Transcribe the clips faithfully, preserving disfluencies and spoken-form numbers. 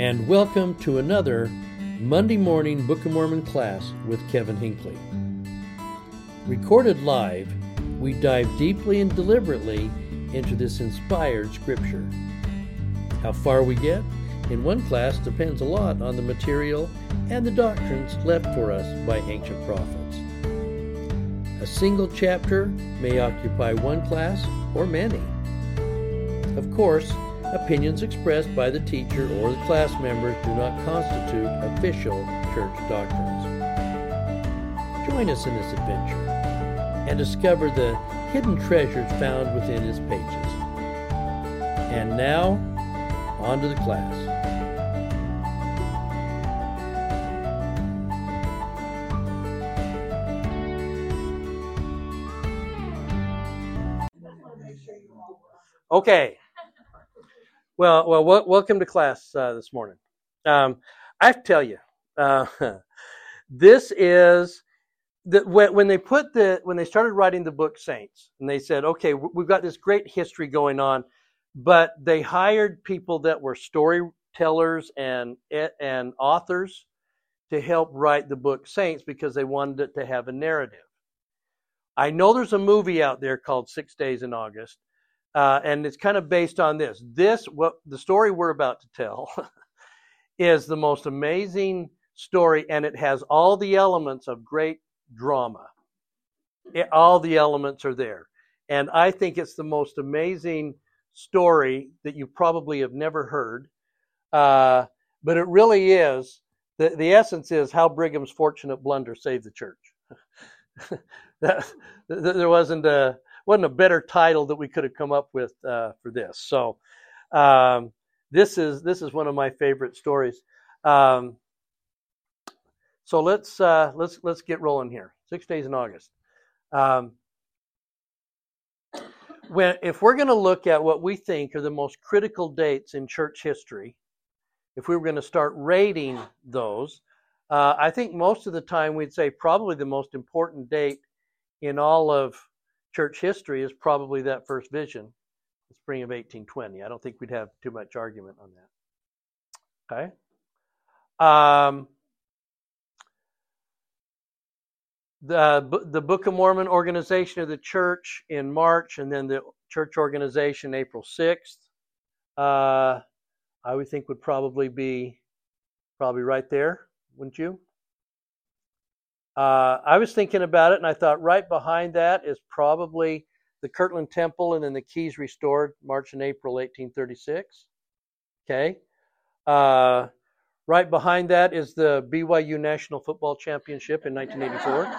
and welcome to another Monday morning Book of Mormon class with Kevin Hinckley. Recorded live, we dive deeply and deliberately into this inspired scripture. How far we get in one class depends a lot on the material and the doctrines left for us by ancient prophets. A single chapter may occupy one class or many. Of course, opinions expressed by the teacher or the class members do not constitute official church doctrines. Join us in this adventure and discover the hidden treasures found within its pages. And now, on to the class. Okay. Well, well, w- welcome to class uh, this morning. Um, I have to tell you, uh, this is the, when, when they put the when they started writing the book Saints, and they said, okay, we've got this great history going on, but they hired people that were storytellers and and authors to help write the book Saints because they wanted it to have a narrative. I know there's a movie out there called Six Days in August. Uh, and it's kind of based on this. This, what the story we're about to tell, is the most amazing story, and it has all the elements of great drama. It, all the elements are there. And I think it's the most amazing story that you probably have never heard. Uh, but it really is. The, the essence is how Brigham's fortunate blunder saved the church. that, there wasn't a... wasn't a better title that we could have come up with uh, for this. So um, this is this is one of my favorite stories. Um, so let's uh, let's let's get rolling here. Six Days in August. Um, when if we're going to look at what we think are the most critical dates in church history, if we were going to start rating those, uh, I think most of the time we'd say probably the most important date in all of church history is probably that first vision, the spring of eighteen twenty. I don't think we'd have too much argument on that. Okay. Um, the the Book of Mormon organization of the church in March, and then the church organization April sixth. Uh, I would think would probably be probably right there, wouldn't you? Uh, I was thinking about it, and I thought right behind that is probably the Kirtland Temple and then the keys restored March and April eighteen thirty-six. Okay. Uh, right behind that is the B Y U National Football Championship in nineteen eighty-four.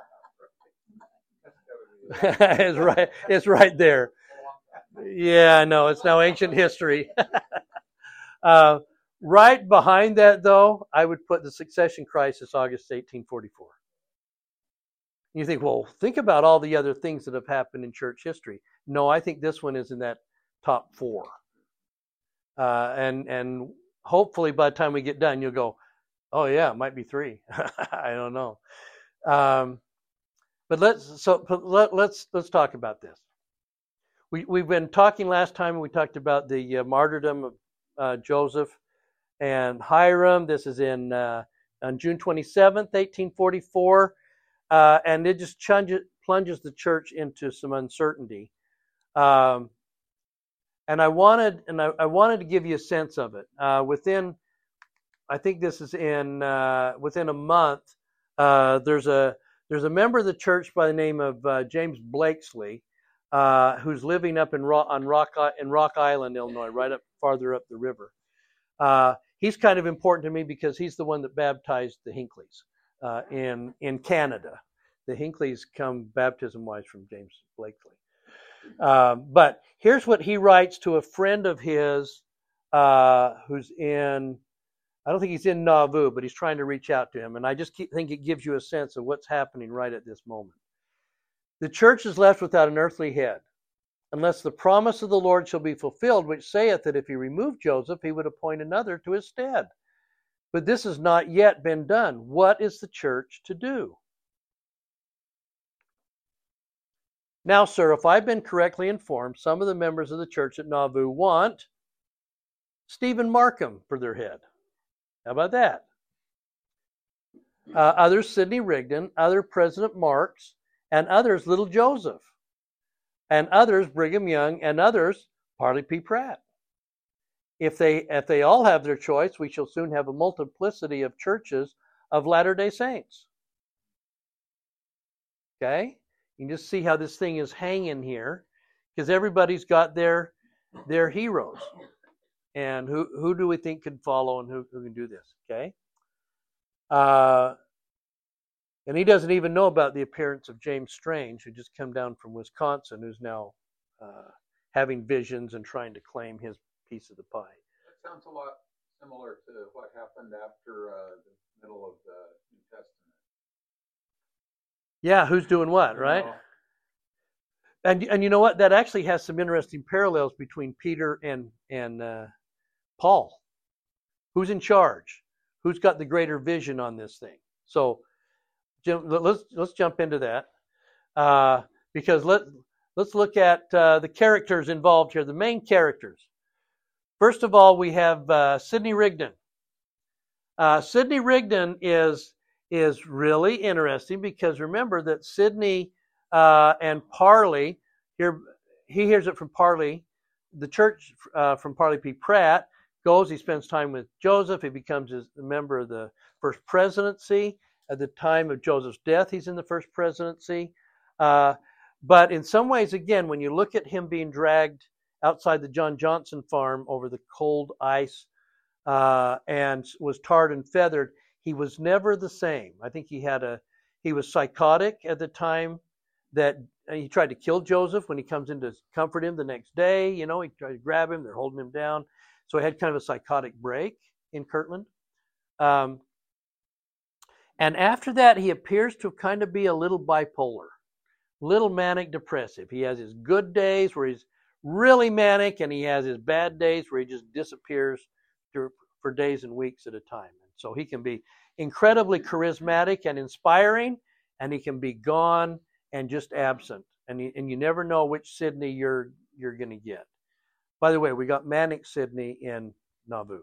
it's right. It's right there. Yeah, I know. It's now ancient history. uh, right behind that, though, I would put the succession crisis, August eighteen forty-four. You think, well, think about all the other things that have happened in church history. No, I think this one is in that top four. Uh, and and hopefully by the time we get done, you'll go, oh yeah, it might be three. I don't know. Um, but let's so let, let's let's talk about this. We we've been talking last time. We talked about the uh, martyrdom of uh, Joseph and Hyrum. This is in uh, on June twenty-seventh, eighteen forty-four. Uh, and it just plunges, plunges the church into some uncertainty. Um, and I wanted, and I, I wanted to give you a sense of it. Uh, within, I think this is in uh, within a month. Uh, there's a there's a member of the church by the name of uh, James Blakesley, uh, who's living up in Rock, on Rock in Rock Island, Illinois, right up farther up the river. Uh, he's kind of important to me because he's the one that baptized the Hinkleys. Uh, in in Canada. The Hinkleys come baptism-wise from James Blakesley. Um, but here's what he writes to a friend of his uh, who's in, I don't think he's in Nauvoo, but he's trying to reach out to him. And I just keep, think it gives you a sense of what's happening right at this moment. The church is left without an earthly head, unless the promise of the Lord shall be fulfilled, which saith that if he removed Joseph, he would appoint another to his stead. But this has not yet been done. What is the church to do? Now, sir, if I've been correctly informed, some of the members of the church at Nauvoo want Stephen Markham for their head. How about that? Uh, others, Sidney Rigdon. Other, President Marks. And others, Little Joseph. And others, Brigham Young. And others, Parley P. Pratt. If they, if they all have their choice, we shall soon have a multiplicity of churches of Latter-day Saints. Okay? You can just see how this thing is hanging here, because everybody's got their their heroes. And who, who do we think can follow and who, who can do this? Okay? Uh, and he doesn't even know about the appearance of James Strange, who just come down from Wisconsin, who's now uh, having visions and trying to claim his piece of the pie. That sounds a lot similar to what happened after uh, the middle of the New Testament. Yeah, who's doing what, right? You know, And and you know what? That actually has some interesting parallels between Peter and and uh, Paul. Who's in charge? Who's got the greater vision on this thing? So, Jim, let's let's jump into that uh, because let let's look at uh, the characters involved here. The main characters. First of all, we have uh, Sidney Rigdon. Uh, Sidney Rigdon is is really interesting because remember that Sidney uh, and Parley here, he hears it from Parley. The church uh, from Parley P. Pratt goes. He spends time with Joseph. He becomes a member of the first presidency. At the time of Joseph's death, he's in the first presidency. Uh, but in some ways, again, when you look at him being dragged outside the John Johnson farm over the cold ice uh, and was tarred and feathered, he was never the same. I think he had a he was psychotic at the time that he tried to kill Joseph when he comes in to comfort him the next day. You know, he tried to grab him. They're holding him down. So he had kind of a psychotic break in Kirtland. Um, and after that, he appears to kind of be a little bipolar, little manic depressive. He has his good days where he's really manic, and he has his bad days where he just disappears for days and weeks at a time. And so he can be incredibly charismatic and inspiring, and he can be gone and just absent. And, he, and you never know which Sidney you're you're going to get. By the way, we got Manic Sidney in Nauvoo,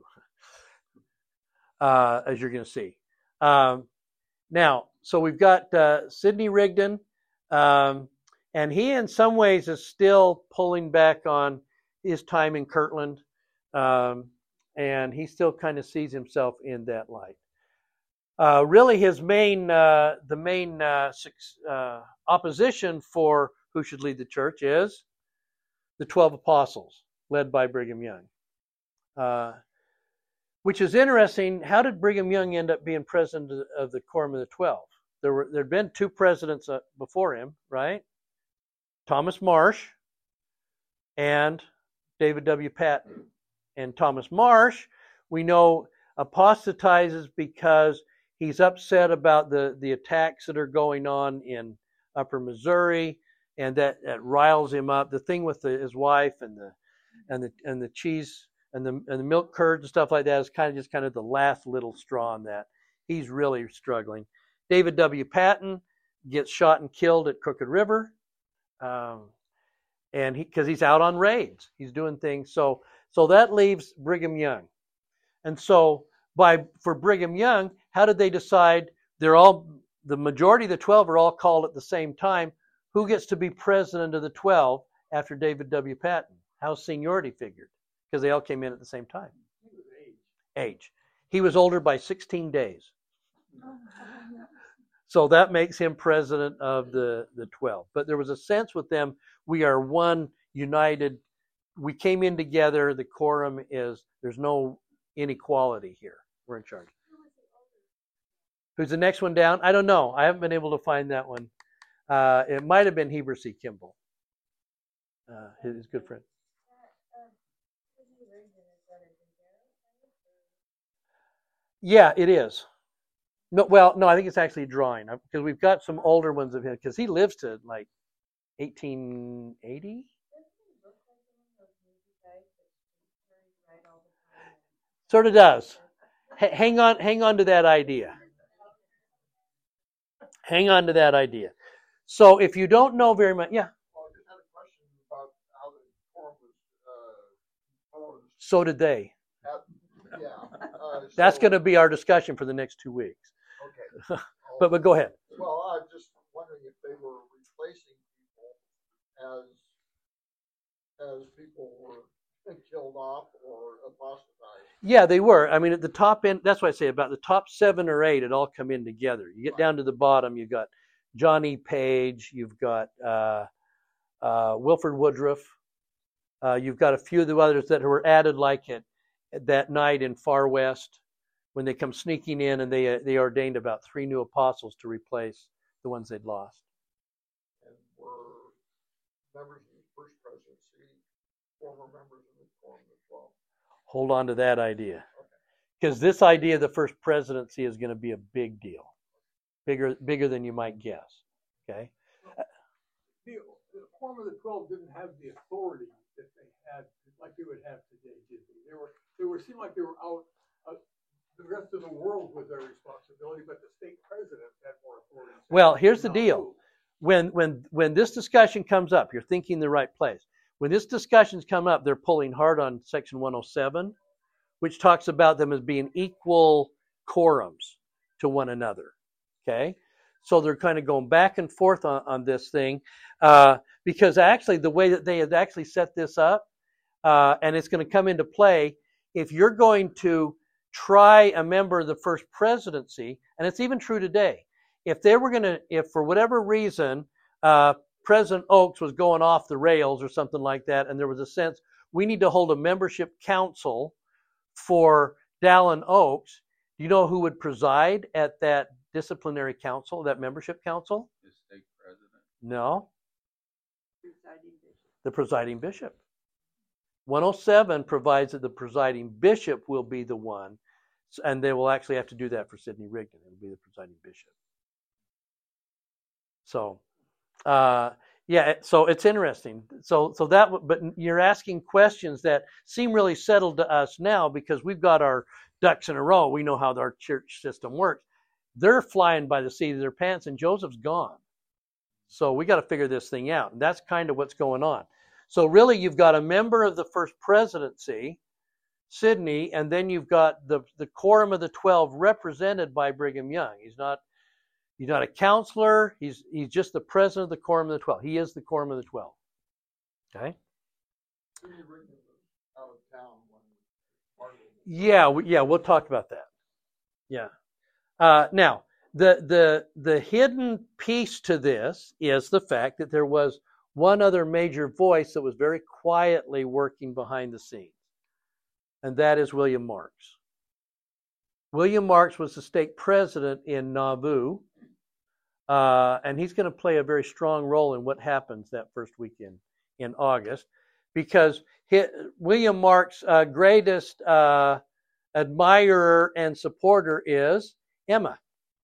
uh, as you're going to see. Um, now, so we've got uh, Sidney Rigdon, um, and he in some ways is still pulling back on his time in Kirtland, um, and he still kind of sees himself in that light. Uh, really, his main, uh, the main uh, uh, opposition for who should lead the church is the twelve apostles, led by Brigham Young. Uh, which is interesting. How did Brigham Young end up being president of the Quorum of the Twelve? There were there'd been two presidents uh, before him, right? Thomas Marsh and David W. Patton. And Thomas Marsh, we know, apostatizes because he's upset about the, the attacks that are going on in Upper Missouri, and that, that riles him up. The thing with the, his wife and the and the and the cheese and the and the milk curds and stuff like that is kind of just kind of the last little straw on that. He's really struggling. David W. Patton gets shot and killed at Crooked River, um, and he because he's out on raids, he's doing things. So so that leaves Brigham Young, and so by for Brigham Young, how did they decide? They're all the majority of the twelve are all called at the same time. Who gets to be president of the twelve after David W. Patton? How's seniority figured? Because they all came in at the same time. Age. Age. He was older by sixteen days. So that makes him president of the, the twelve. But there was a sense with them, we are one united. We came in together. The quorum is, there's no inequality here. We're in charge. Who's the next one down? I don't know. I haven't been able to find that one. Uh, it might have been Heber C. Kimball, uh, his good friend. Yeah, it is. No, well, no, I think it's actually a drawing because we've got some older ones of him because he lives to like eighteen eighty. Sort of does. H- hang on, hang on to that idea. Hang on to that idea. So if you don't know very much, yeah. Well, I just had a question about how the quorum was uh, proposed. So did they. At, Yeah. Uh, That's so- going to be our discussion for the next two weeks. Okay. But but go ahead. Well, I'm just wondering if they were replacing people as as people were killed off or apostatized. Yeah, they were. I mean, at the top end, that's why I say about the top seven or eight, it all come in together. You get Right. down to the bottom, you've got Johnny Page, you've got uh, uh, Wilford Woodruff, uh, you've got a few of the others that were added, like at, at that night in Far West, when they come sneaking in and they uh, they ordained about three new apostles to replace the ones they'd lost. And were members of the first presidency former members of the Quorum of the Twelve. Hold on to that idea, because this idea of the first presidency is going to be a big deal, bigger bigger than you might guess. Okay. The, the Quorum of the Twelve didn't have the authority that they had, like they would have today, did they? They were, they were, seemed like they were out, uh, the rest of the world with their responsibility, but the state presidents had more authority. Well, here's the Now deal. who? When when when this discussion comes up, you're thinking the right place. When this discussion's come up, they're pulling hard on Section one oh seven, which talks about them as being equal quorums to one another. Okay, so they're kind of going back and forth on, on this thing uh, because actually the way that they had actually set this up, uh, and it's going to come into play if you're going to try a member of the first presidency, and it's even true today. If they were going to, if for whatever reason, uh, President Oaks was going off the rails or something like that, and there was a sense we need to hold a membership council for Dallin Oaks, do you know who would preside at that disciplinary council, that membership council? The state president. No, Presiding bishop. the presiding bishop. one oh seven provides that the presiding bishop will be the one, and they will actually have to do that for Sidney Rigdon. It'll be the presiding bishop. So, uh, yeah, so it's interesting. So, so that, but you're asking questions that seem really settled to us now because we've got our ducks in a row. We know how our church system works. They're flying by the seat of their pants, and Joseph's gone. So we got to figure this thing out. And that's kind of what's going on. So really, you've got a member of the first presidency, Sidney, and then you've got the, the quorum of the twelve represented by Brigham Young. He's not he's not a counselor. He's he's just the president of the quorum of the twelve. He is the quorum of the twelve. Okay. Sidney Rigdon was out of town when part of it. Yeah, we, yeah, we'll talk about that. Yeah. Uh, now, the the the hidden piece to this is the fact that there was one other major voice that was very quietly working behind the scenes, and that is William Marks. William Marks was the stake president in Nauvoo, uh, and he's going to play a very strong role in what happens that first weekend in August, because he, William Marks' uh, greatest uh, admirer and supporter is Emma.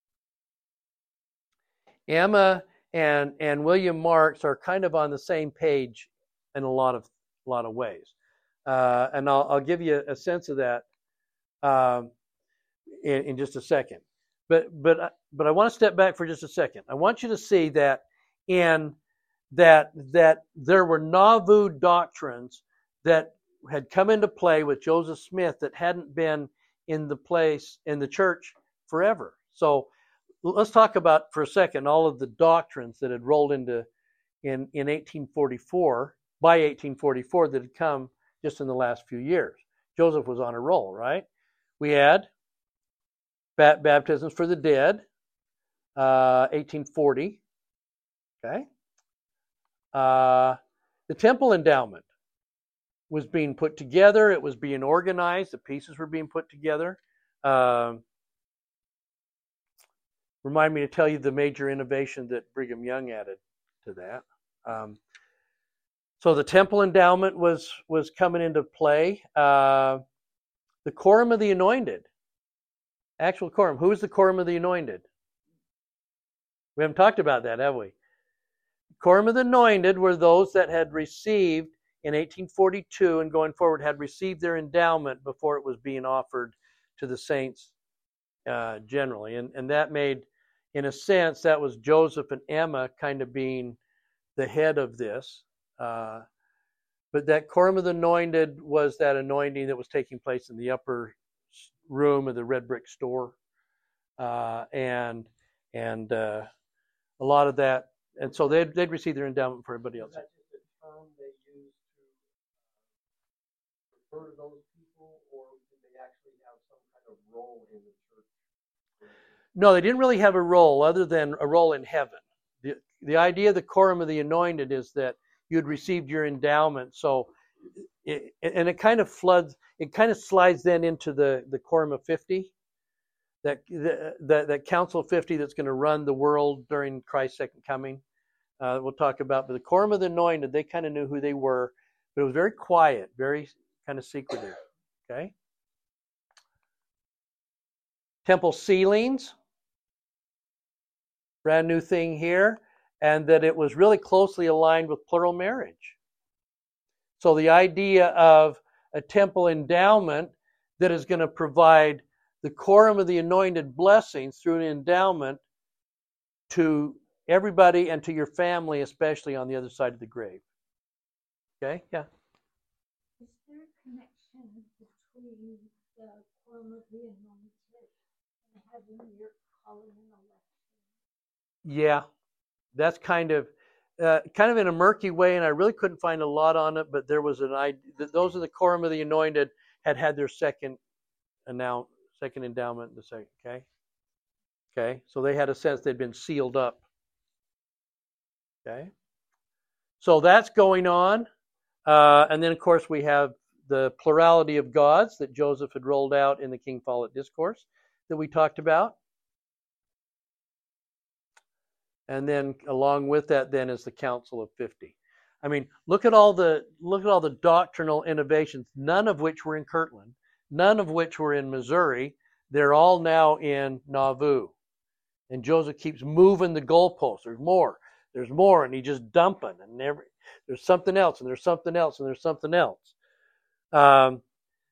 Emma and and William Marks are kind of on the same page in a lot of a lot of ways, uh, and I'll, I'll give you a sense of that um, in, in just a second. But but but I want to step back for just a second. I want you to see that in that that there were Nauvoo doctrines that had come into play with Joseph Smith that hadn't been in the place in the church forever. So let's talk about for a second all of the doctrines that had rolled into in, in eighteen forty-four, by eighteen forty-four, that had come just in the last few years. Joseph was on a roll, right? We had baptisms for the dead, uh, eighteen forty. Okay. Uh, the temple endowment was being put together. It was being organized. The pieces were being put together. Um, Remind me to tell you the major innovation that Brigham Young added to that. Um, so the temple endowment was was coming into play. Uh, the quorum of the anointed, actual quorum. Who is the quorum of the anointed? We haven't talked about that, have we? Quorum of the anointed were those that had received in eighteen forty-two and going forward had received their endowment before it was being offered to the saints uh, generally, and and that made, in a sense, that was Joseph and Emma kind of being the head of this. Uh, but that quorum of the anointed was that anointing that was taking place in the upper room of the red brick store, uh, and and uh, a lot of that, and so they'd they'd receive their endowment for everybody else. Is that just a term they use to refer to those people, or did they actually have some kind of role in the church? No, they didn't really have a role other than a role in heaven. The, the idea of the quorum of the anointed is that you had received your endowment. So, it, and it kind of floods, it kind of slides then into the, the quorum of fifty, that, that, that council of fifty that's going to run the world during Christ's second coming. Uh, we'll talk about, but the quorum of the anointed, they kind of knew who they were, but it was very quiet, very kind of secretive. Okay. Temple ceilings. Brand new thing here, and that it was really closely aligned with plural marriage. So the idea of a temple endowment that is going to provide the quorum of the anointed blessings through an endowment to everybody and to your family, especially on the other side of the grave. Okay? Yeah. Is there a connection between the quorum of the anointed and having your calling and election? Yeah, that's kind of uh, kind of in a murky way, and I really couldn't find a lot on it. But there was an idea that those of the quorum of the anointed had had their second announce, second endowment. The second, okay, okay. So they had a sense they'd been sealed up. Okay, so that's going on, uh, and then of course we have the plurality of gods that Joseph had rolled out in the King Follett Discourse that we talked about. And then along with that then is the Council of fifty. I mean, look at all the look at all the doctrinal innovations, none of which were in Kirtland, none of which were in Missouri. They're all now in Nauvoo. And Joseph keeps moving the goalposts. There's more. There's more, and he's just dumping. And every, there's something else, and there's something else, and there's something else. Um,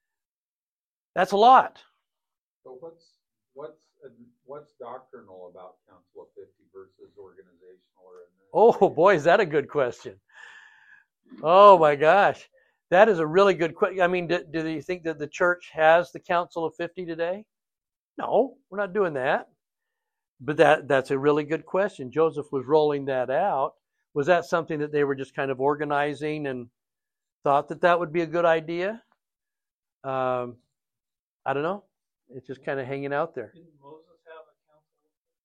that's a lot. So what's what's what's doctrinal about Council of fifty versus organizational or Oh boy, is that a good question. Oh my gosh. That is a really good question. I mean, do, do you think that the church has the Council of fifty today? No, we're not doing that. But that that's a really good question. Joseph was rolling that out. Was that something that they were just kind of organizing and thought that that would be a good idea? Um, I don't know. It's just kind of hanging out there. Didn't Moses have a council?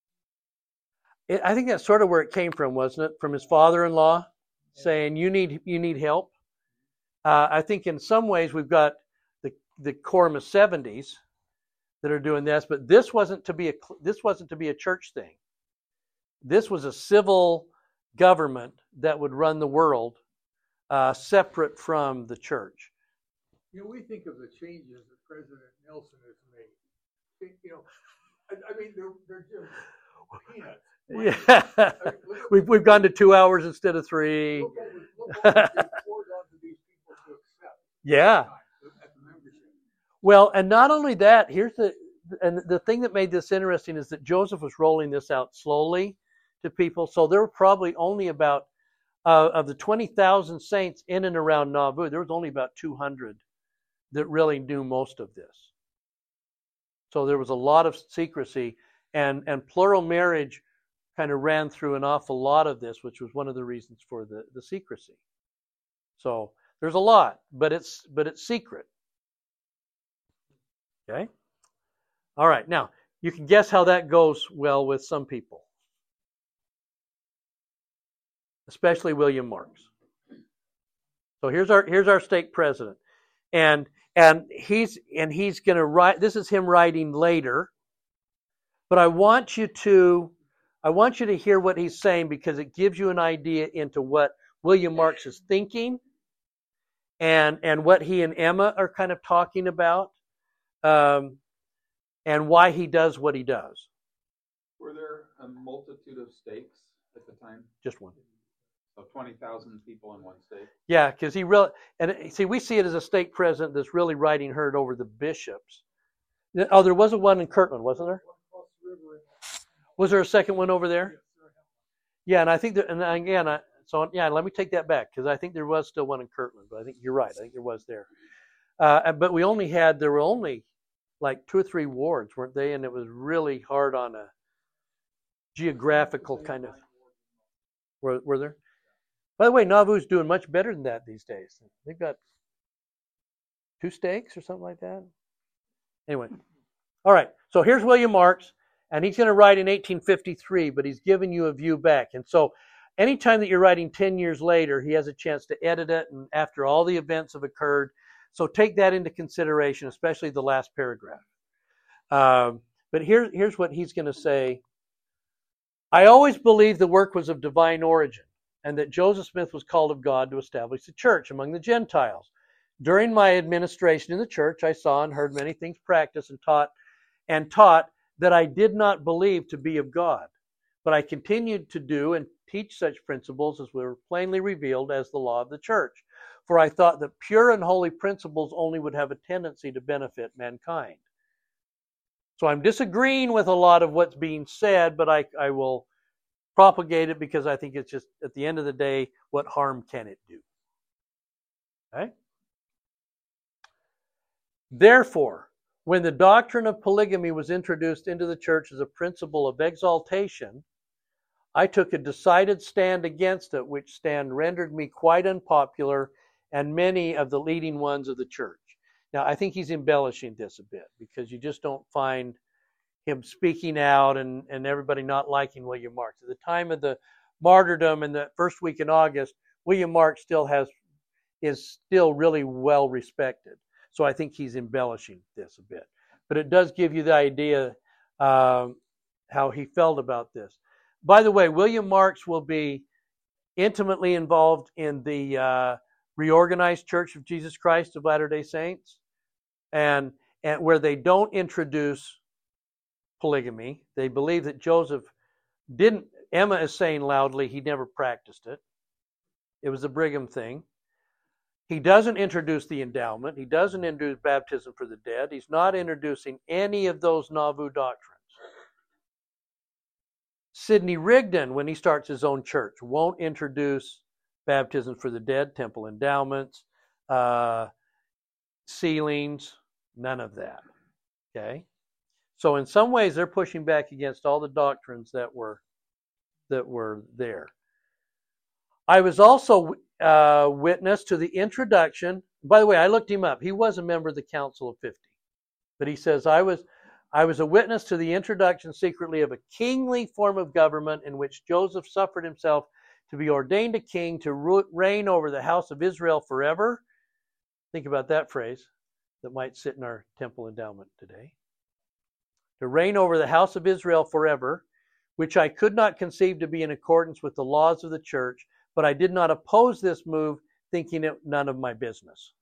It, I think that's sort of where it came from, wasn't it? From his father-in-law saying, "You need you need help." Uh, I think in some ways we've got the the quorum of seventies that are doing this, but this wasn't to be a this wasn't to be a church thing. This was a civil government that would run the world, uh, separate from the church. You know, we think of the changes that President Nelson has made. You know, I, I mean, they're they're just peanuts. Yeah, I mean, look at- we've we've gone to two hours instead of three. Look what was- look what was being poured onto these people to accept Yeah. at the membership. Well, and not only that, here's the and the thing that made this interesting is that Joseph was rolling this out slowly to people. So there were probably only about uh, of the twenty thousand saints in and around Nauvoo, there was only about two hundred that really knew most of this. So there was a lot of secrecy, and and plural marriage kind of ran through an awful lot of this, which was one of the reasons for the, the secrecy. So there's a lot, but it's but it's secret. Okay? All right, now you can guess how that goes well with some people. Especially William Marks. So here's our here's our stake president. And and he's and he's gonna write this is him writing later. But I want you to I want you to hear what he's saying because it gives you an idea into what William Marks is thinking and, and what he and Emma are kind of talking about, um, and why he does what he does. Were there a multitude of stakes at the time? Just one. So twenty thousand people in one stake? Yeah, because he really, and see, we see it as a stake president that's really riding herd over the bishops. Oh, there was a one in Kirtland, wasn't there? Was there a second one over there? Yeah, and I think that, and again, I, so yeah, let me take that back because I think there was still one in Kirtland, but I think you're right. I think there was there. Uh, but we only had, there were only, like two or three wards, weren't they? And it was really hard on a geographical kind of. Were, were there? By the way, Nauvoo's doing much better than that these days. They've got two stakes or something like that. Anyway, all right. So here's William Marks, and he's going to write in eighteen fifty-three, but he's giving you a view back. And so anytime that you're writing ten years later, he has a chance to edit it, and after all the events have occurred. So take that into consideration, especially the last paragraph. Um, but here, here's what he's going to say. I always believed the work was of divine origin, and that Joseph Smith was called of God to establish the church among the Gentiles. During my administration in the church, I saw and heard many things practiced and taught and taught that I did not believe to be of God. But I continued to do and teach such principles as were plainly revealed as the law of the church. For I thought that pure and holy principles only would have a tendency to benefit mankind. So I'm disagreeing with a lot of what's being said, but I, I will propagate it because I think it's just, at the end of the day, what harm can it do? Okay? Therefore, when the doctrine of polygamy was introduced into the church as a principle of exaltation, I took a decided stand against it, which stand rendered me quite unpopular and many of the leading ones of the church. Now, I think he's embellishing this a bit because you just don't find him speaking out and, and everybody not liking William Marks. At the time of the martyrdom in the first week in August, William Marks still has is still really well respected. So I think he's embellishing this a bit. But it does give you the idea um, how he felt about this. By the way, William Marks will be intimately involved in the uh, Reorganized Church of Jesus Christ of Latter-day Saints, and, and where they don't introduce polygamy. They believe that Joseph didn't, Emma is saying loudly, he never practiced it. It was a Brigham thing. He doesn't introduce the endowment. He doesn't introduce baptism for the dead. He's not introducing any of those Nauvoo doctrines. Sidney Rigdon, when he starts his own church, won't introduce baptism for the dead, temple endowments, uh, sealings, none of that. Okay? So in some ways, they're pushing back against all the doctrines that were that were there. I was also uh, witness to the introduction. By the way, I looked him up. He was a member of the Council of fifty. But he says, I was, I was a witness to the introduction secretly of a kingly form of government in which Joseph suffered himself to be ordained a king to reign over the house of Israel forever. Think about that phrase that might sit in our temple endowment today. To reign over the house of Israel forever, which I could not conceive to be in accordance with the laws of the church, but I did not oppose this move, thinking it none of my business.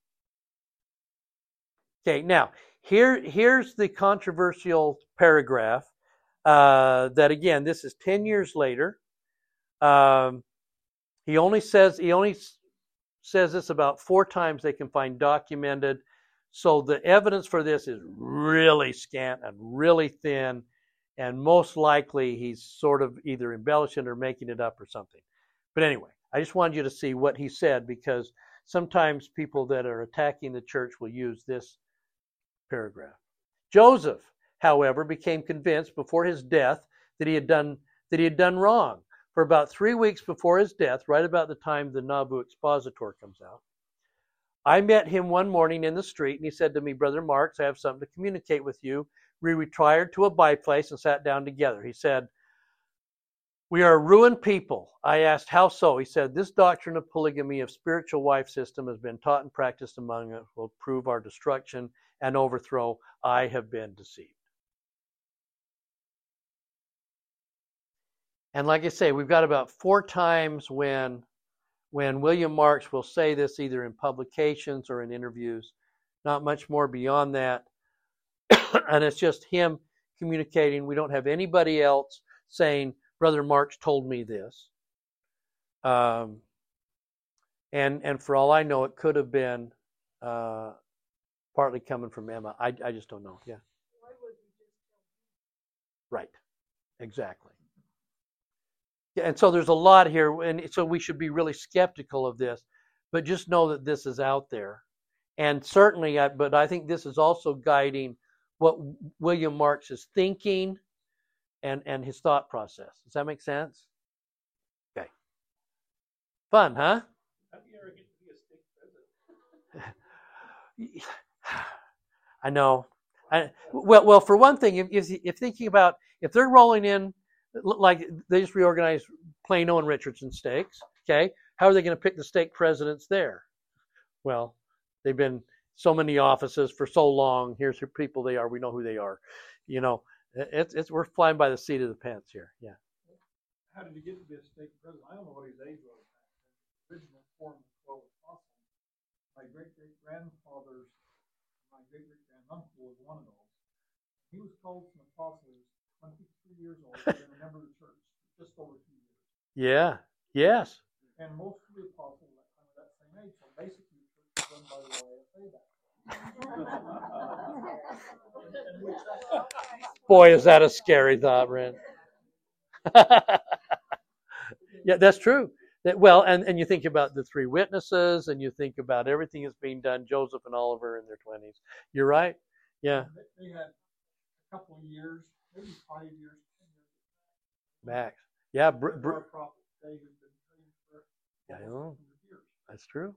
Okay, now, here, here's the controversial paragraph uh, that, again, this is ten years later. Um, he only says he only says this about four times they can find documented. So the evidence for this is really scant and really thin, and most likely he's sort of either embellishing or making it up or something. But anyway, I just wanted you to see what he said, because sometimes people that are attacking the church will use this paragraph. Joseph, however, became convinced before his death that he had done that he had done wrong. For about three weeks before his death, right about the time the Nauvoo Expositor comes out, I met him one morning in the street, and he said to me, Brother Marks, I have something to communicate with you. We retired to a byplace and sat down together. He said, we are a ruined people. I asked, how so? He said, this doctrine of polygamy of spiritual wife system has been taught and practiced among us, will prove our destruction and overthrow. I have been deceived. And like I say, we've got about four times when, when William Marks will say this either in publications or in interviews. Not much more beyond that. And it's just him communicating. We don't have anybody else saying, Brother Marks told me this. Um, and and for all I know, it could have been uh, partly coming from Emma. I, I just don't know. Yeah. Why would you just tell Right. Exactly. Yeah, and so there's a lot here, and so we should be really skeptical of this, but just know that this is out there. And certainly, I, but I think this is also guiding what William Marks is thinking and, and his thought process. Does that make sense? Okay. Fun, huh? How do you ever get to be a state president? I know. I, well, well, for one thing, if, if, if thinking about if they're rolling in, like they just reorganized Plano and Richardson stakes, okay, how are they going to pick the stake presidents there? Well, they've been so many offices for so long. Here's who people they are. We know who they are. You know, it's it's we're flying by the seat of the pants here. Yeah. How did he get to be a state president? I don't know what his age was. The original form of twelve apostles. My great great grandfather's, my great great granduncle was one of those. He was called an apostle. He was twenty-three years old and a member of the church, just over two years. Yeah. Yes. And most of the apostles at that time were that same age. So basically, the church was done by the Y F A back then. Boy, is that a scary thought, Ren. Yeah, that's true. That, well, and, and you think about the three witnesses, and you think about everything that's being done. Joseph and Oliver in their twenties. You're right. Yeah. They, they had a couple of years, maybe five years, ten years. Max. Yeah. Br- There br- are prophets today who've been trained for Yeah, I almost know. one hundred years. That's true.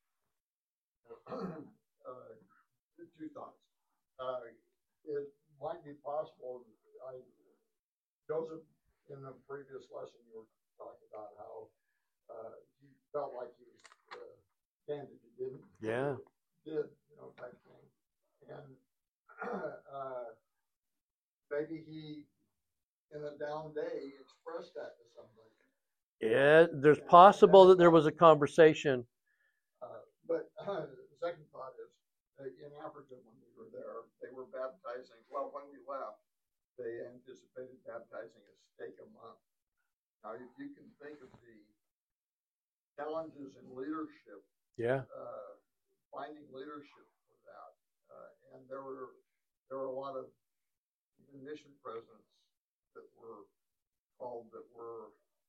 uh, two thoughts. Uh, it might be possible. I, Joseph, in the previous lesson, you were talking about how uh, he felt like he was uh, candid. He didn't. Yeah. Did you know type thing, and uh, maybe he, in a down day, expressed that to somebody. Yeah. There's possible that there was a conversation. Uh, but uh, the second thought is, uh, in Africa when we were there, they were baptizing. Well, when we left, they anticipated baptizing a stake a month. Now, if you can think of the challenges in leadership, Yeah. uh, finding leadership for that, uh, and there were there were a lot of even mission presidents that were called that were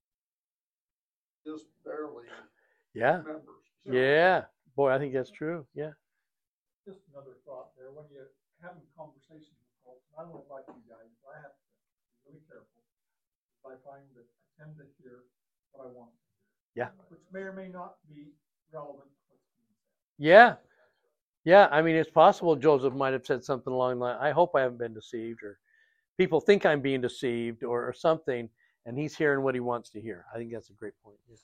just barely Yeah. members. Yeah. Boy, I think that's true. Yeah. Just another thought there. When you're having conversations with folks, and I don't know about you guys, but I have to be really careful. I find that I tend to hear what I want to hear. Yeah. Which may or may not be relevant to what's being said. Yeah. Yeah. I mean, it's possible Joseph might have said something along the line. I hope I haven't been deceived, or people think I'm being deceived, or, or something, and he's hearing what he wants to hear. I think that's a great point. Yeah.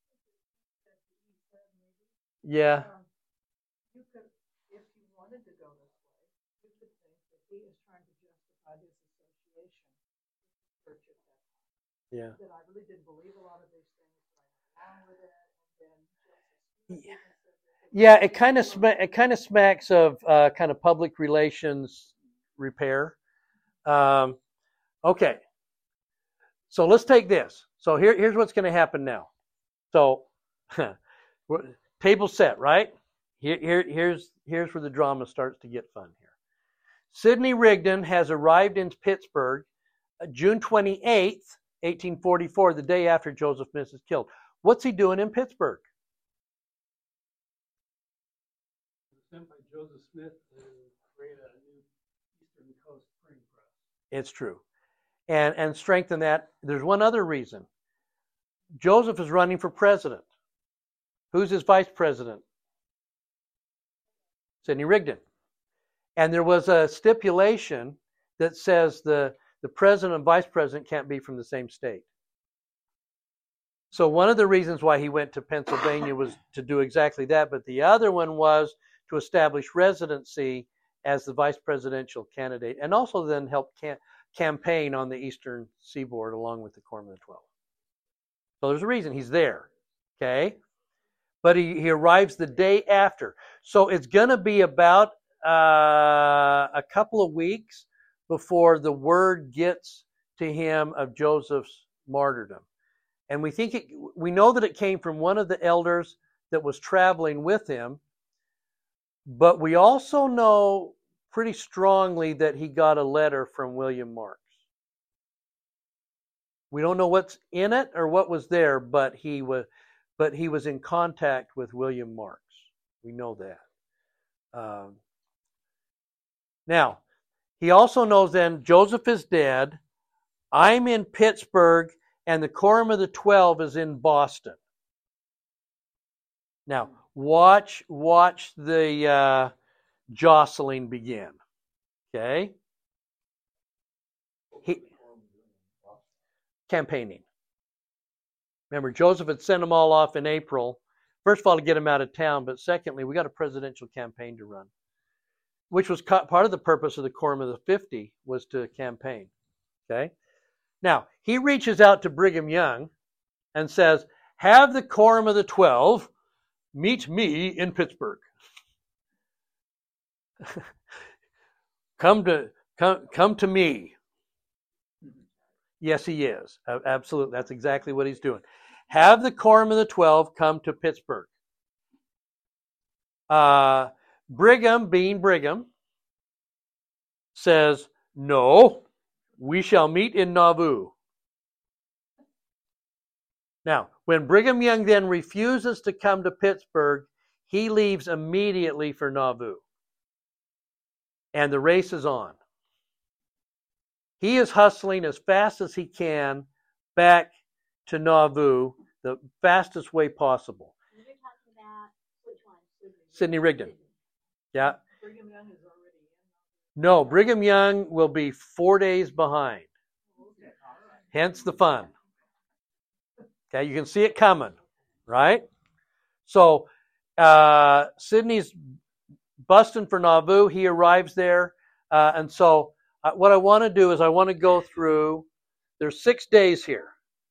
Yeah. Um, you could, if you wanted to go this way, you could think that he is trying to justify his association with the church at that time. Yeah. That I really didn't believe a lot of these things, but I went along with it, and then Joseph Smith Yeah. even said that Yeah, it kind of sma- it kind of smacks of uh, kind of public relations repair. Um, okay, so let's take this. So here, here's what's going to happen now. So we're- table set, right? Here, here, here's here's where the drama starts to get fun here. Sidney Rigdon has arrived in Pittsburgh uh, June twenty-eighth, eighteen forty-four, the day after Joseph Smith is killed. What's he doing in Pittsburgh? Sent by Joseph Smith to create a new Eastern Coast printing press. It's true. And and strengthen that. There's one other reason. Joseph is running for president. Who's his vice president? Sidney Rigdon. And there was a stipulation that says the, the president and vice president can't be from the same state. So one of the reasons why he went to Pennsylvania was to do exactly that, but the other one was to establish residency as the vice presidential candidate, and also then help cam- campaign on the eastern seaboard along with the Quorum of the Twelve. So there's a reason he's there, okay? But he, he arrives the day after. So it's going to be about uh, a couple of weeks before the word gets to him of Joseph's martyrdom. And we think it, we know that it came from one of the elders that was traveling with him, but we also know pretty strongly that he got a letter from William Marks. We don't know what's in it or what was there, but he was but he was in contact with William Marks. We know that. Um, now, He also knows then Joseph is dead. I'm in Pittsburgh, and the Quorum of the Twelve is in Boston. Now, watch, watch the uh, jostling begin. Okay? He, campaigning. Remember, Joseph had sent them all off in April. First of all, to get them out of town, but secondly, we got a presidential campaign to run, which was part of the purpose of the Quorum of the fifty, was to campaign. Okay? Now, he reaches out to Brigham Young and says, have the Quorum of the Twelve meet me in Pittsburgh. come to come come to me. Yes, he is. Absolutely. That's exactly what he's doing. Have the Quorum of the Twelve come to Pittsburgh. Uh, Brigham, being Brigham, says, no, we shall meet in Nauvoo. Now, when Brigham Young then refuses to come to Pittsburgh, he leaves immediately for Nauvoo. And the race is on. He is hustling as fast as he can back to Nauvoo, the fastest way possible. You're talking about which one? Sidney Rigdon. Yeah. Brigham Young is already in. No, Brigham Young will be four days behind. Okay, all right. Hence the fun. Okay, you can see it coming, right? So uh, Sidney's busting for Nauvoo. He arrives there. Uh, and so uh, what I want to do is I want to go through, there's six days here.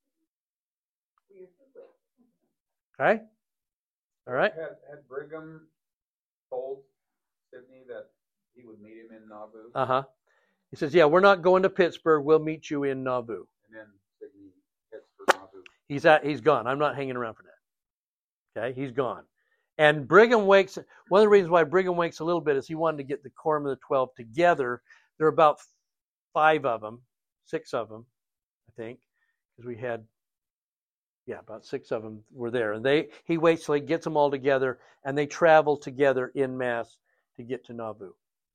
Okay? All right? Had, had Brigham told Sidney that he would meet him in Nauvoo? Uh-huh. He says, yeah, we're not going to Pittsburgh. We'll meet you in Nauvoo. And then Sidney heads for Nauvoo. He's at, he's gone. I'm not hanging around for that. Okay? He's gone. And Brigham wakes, one of the reasons why Brigham wakes a little bit is he wanted to get the Quorum of the Twelve together. There are about five of them, six of them, I think, because we had, yeah, about six of them were there. And they he waits till he gets them all together, and they travel together en masse to get to Nauvoo.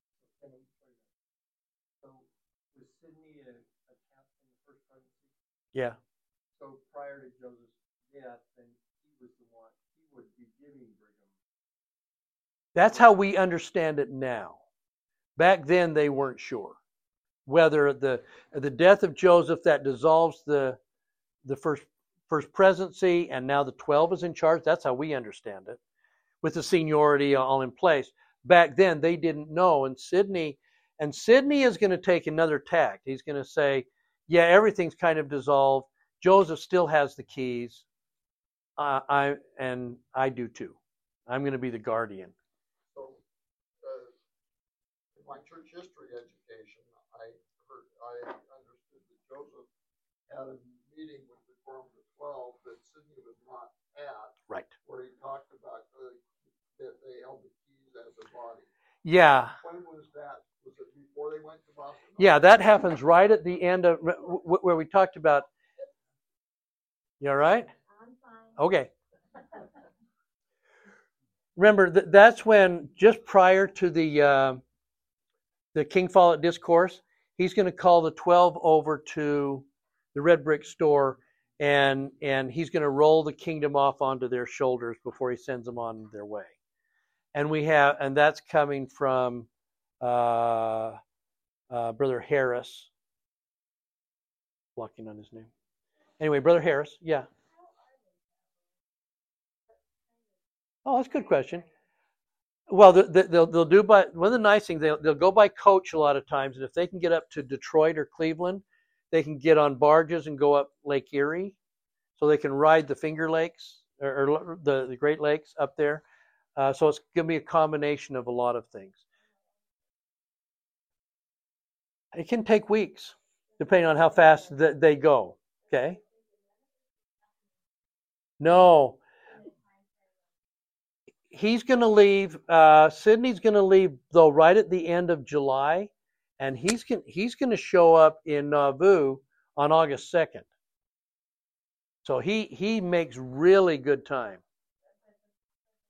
So was Sidney a, a captain in the first presidency? Yeah. So prior to Joseph's death, then he was the one, he would be giving Brigham. That's how we understand it now. Back then, they weren't sure whether the the death of Joseph that dissolves the the first first presidency, and now the twelve is in charge. That's how we understand it, with the seniority all in place. Back then, they didn't know, and Sidney and Sidney is going to take another tact. He's going to say, "Yeah, everything's kind of dissolved. Joseph still has the keys. Uh, I and I do too. I'm going to be the guardian." So, uh, in my church history education, I heard, I understood that Joseph had a meeting with the Quorum of the Twelve that Sidney was not at, Right. where he talked about uh, that they held the keys as a body. Yeah. When was that? Was it before they went to Boston? Yeah, that happens right at the end of where we talked about. You all right? I'm fine. Okay. Remember, th- that's when, just prior to the uh, the King Follett Discourse, he's going to call the twelve over to the red brick store, and and he's going to roll the kingdom off onto their shoulders before he sends them on their way. And we have, and that's coming from uh, uh, Brother Harris. Blocking on his name. Anyway, Brother Harris, yeah. Oh, that's a good question. Well, the, the, they'll they'll do by one of the nice things, they'll they'll go by coach a lot of times, and if they can get up to Detroit or Cleveland, they can get on barges and go up Lake Erie, so they can ride the Finger Lakes or, or the the Great Lakes up there. Uh, so it's going to be a combination of a lot of things. It can take weeks, depending on how fast th- they go. Okay. No. He's going to leave, uh, Sidney's going to leave, though, right at the end of July, and he's going he's going to show up in Nauvoo on August second. So he, he makes really good time.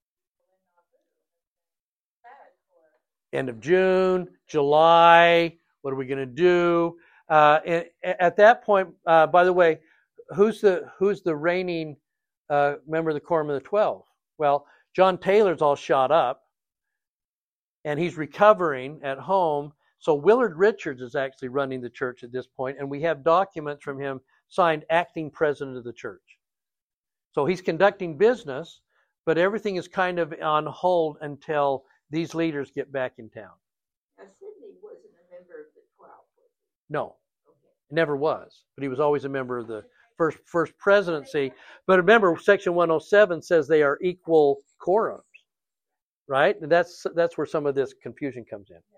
End of June, July, What are we going to do? Uh, and at that point, uh, by the way, who's the who's the reigning uh, member of the Quorum of the Twelve? Well, John Taylor's all shot up, and he's recovering at home. So Willard Richards is actually running the church at this point, and we have documents from him signed acting president of the church. So he's conducting business, but everything is kind of on hold until these leaders get back in town. Now, Sidney wasn't a member of the twelve, was he? No, Okay. never was, but he was always a member of the first first presidency. But remember, Section one oh seven says they are equal quorums, right? And that's that's where some of this confusion comes in.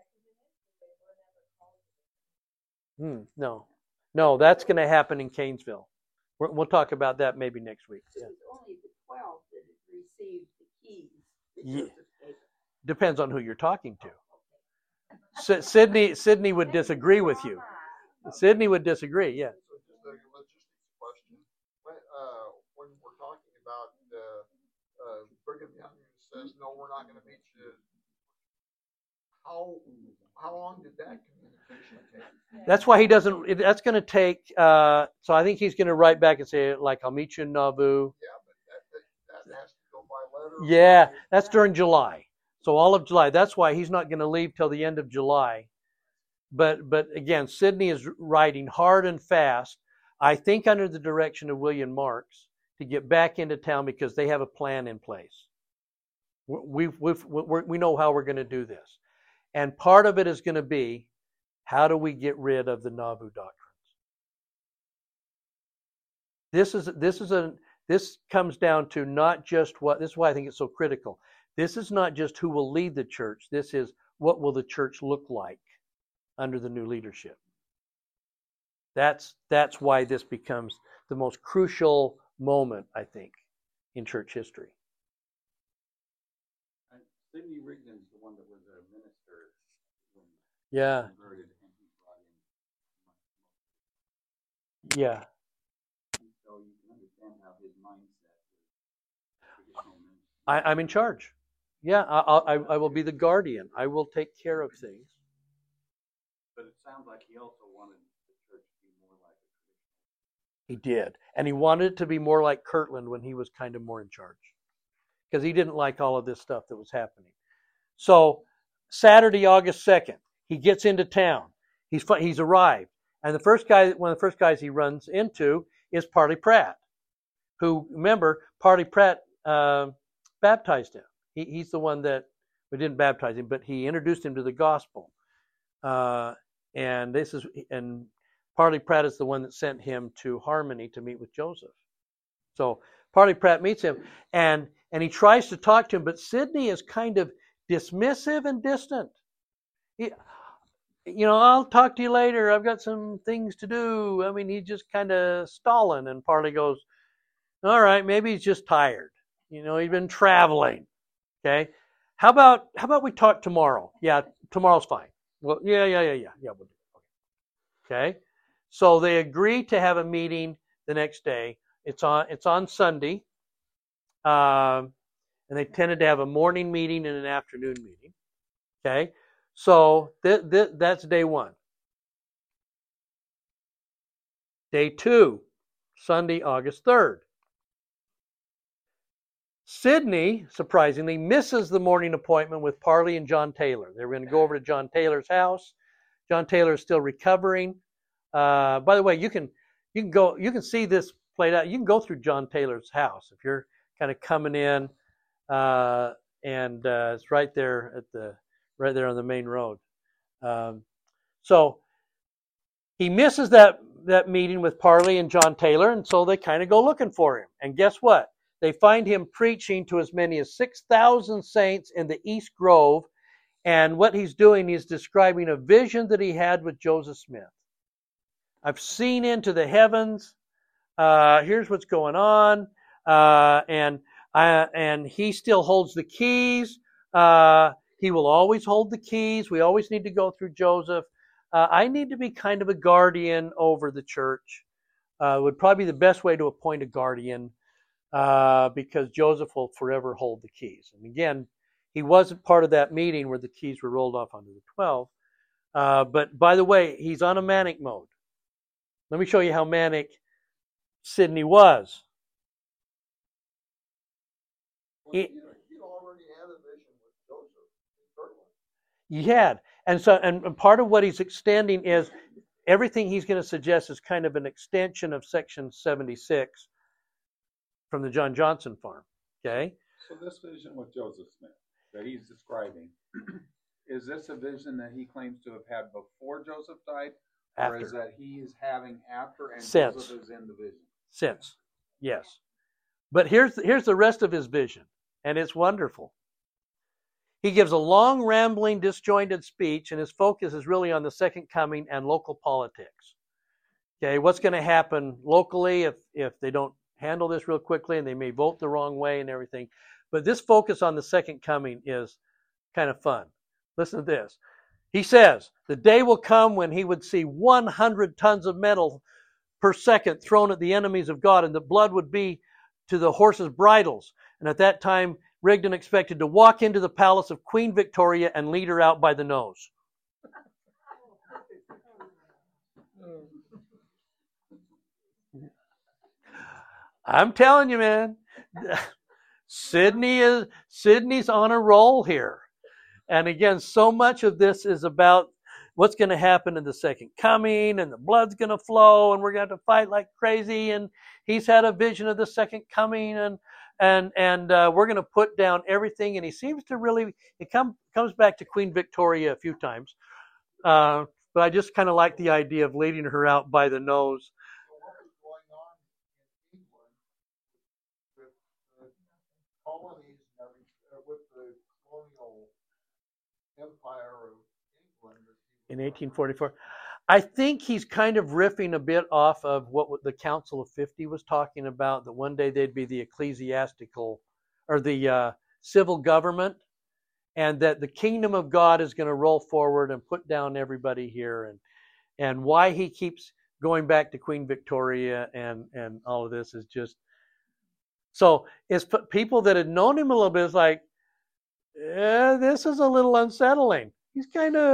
Hmm, no, no, that's going to happen in Canesville. We're, we'll talk about that maybe next week. It Yeah. was only the twelve that had received the keys. that Yeah. Joseph gave them. Depends on who you're talking to. S- Sydney Sydney would disagree with you. Sydney would disagree. Yeah. So just a logistics question. When, uh, when we're talking about, uh, uh, Brigham Young says, no, we're not gonna meet you. How, how long did that communication take? That's why he doesn't. it- That's going to take. Uh, so I think he's going to write back and say, like, I'll meet you in Nauvoo. Yeah, but that, that, that has to go by letter. Yeah, that's during July. So all of July. That's why he's not going to leave till the end of July. But but again, Sydney is writing hard and fast. I think under the direction of William Marks to get back into town because they have a plan in place. We've, we've, we're, we know how we're going to do this, and part of it is going to be how do we get rid of the Nauvoo doctrines. This is this is a this comes down to not just what. This is why I think it's so critical. This is not just who will lead the church. This is what will the church look like under the new leadership. That's that's why this becomes the most crucial moment, I think, in church history. And Sidney Rigdon's the one that was a minister when Yeah, he converted and he brought in. yeah. So you can understand how his mindset was traditional ministry. I, I'm in charge. Yeah, I, I, I will be the guardian. I will take care of things. But it sounds like he also wanted the church to be more like a traditional. He did. And he wanted it to be more like Kirtland when he was kind of more in charge. Because he didn't like all of this stuff that was happening. So, Saturday, August second, he gets into town. He's he's arrived. And the first guy, one of the first guys he runs into is Parley Pratt, who, remember, Parley Pratt uh, baptized him. He, he's the one that, we didn't baptize him, but he introduced him to the gospel. Uh, and this is, and Parley Pratt is the one that sent him to Harmony to meet with Joseph. So Parley Pratt meets him, and and he tries to talk to him, but Sidney is kind of dismissive and distant. He, you know, I'll talk to you later. I've got some things to do. I mean, he's just kind of stalling, and Parley goes, all right, maybe he's just tired. You know, he's been traveling. Okay. How about how about we talk tomorrow? Yeah, tomorrow's fine. Well, yeah, yeah, yeah, yeah, yeah. We'll do it. Okay. So they agree to have a meeting the next day. It's on it's on Sunday, um, and they tended to have a morning meeting and an afternoon meeting. Okay. So th- th- that's day one. Day two, Sunday, August third. Sidney, surprisingly, misses the morning appointment with Parley and John Taylor. They were going to go over to John Taylor's house. John Taylor is still recovering. Uh, by the way, you can you can go you can see this played out. You can go through John Taylor's house if you're kind of coming in, uh, and uh, it's right there at the right there on the main road. Um, so he misses that that meeting with Parley and John Taylor, and so they kind of go looking for him. And guess what? They find him preaching to as many as six thousand saints in the East Grove. And what he's doing is describing a vision that he had with Joseph Smith. I've seen into the heavens. Uh, here's what's going on. Uh, and I, and he still holds the keys. Uh, he will always hold the keys. We always need to go through Joseph. Uh, I need to be kind of a guardian over the church. Uh, would probably be the best way to appoint a guardian. Uh, because Joseph will forever hold the keys. And again, he wasn't part of that meeting where the keys were rolled off onto the twelve. Uh, but by the way, he's on a manic mode. Let me show you how manic Sidney was. Well, He, he, he already had a vision with Joseph in Berlin. he had. And so, and part of what he's extending is everything he's going to suggest is kind of an extension of section seventy-six from the John Johnson farm. Okay? So this vision with Joseph Smith that he's describing, is this a vision that he claims to have had before Joseph died? Or After. is that he is having after and Since. Joseph is in the vision? Since. Yes. But here's, here's the rest of his vision, and it's wonderful. He gives a long, rambling, disjointed speech, and his focus is really on the second coming and local politics. Okay, what's going to happen locally if, if they don't handle this real quickly, and they may vote the wrong way and everything. But this focus on the second coming is kind of fun. Listen to this. He says, the day will come when he would see one hundred tons of metal per second thrown at the enemies of God, and the blood would be to the horses' bridles. And at that time, Rigdon expected to walk into the palace of Queen Victoria and lead her out by the nose. I'm telling you, man, Sidney is Sidney's on a roll here. And again, so much of this is about what's going to happen in the second coming, and the blood's going to flow, and we're going to have to fight like crazy. And he's had a vision of the second coming, and and and uh, we're going to put down everything. And he seems to really, it come, comes back to Queen Victoria a few times. Uh, but I just kind of like the idea of leading her out by the nose. So what was going on in England with the colonies and everything, uh, with the colonial empire of England? In eighteen forty-four. I think he's kind of riffing a bit off of what the Council of fifty was talking about, that one day they'd be the ecclesiastical or the uh, civil government, and that the kingdom of God is going to roll forward and put down everybody here, and and why he keeps going back to Queen Victoria and, and all of this is just... So it's people that had known him a little bit, it's like, eh, this is a little unsettling. He's kind of,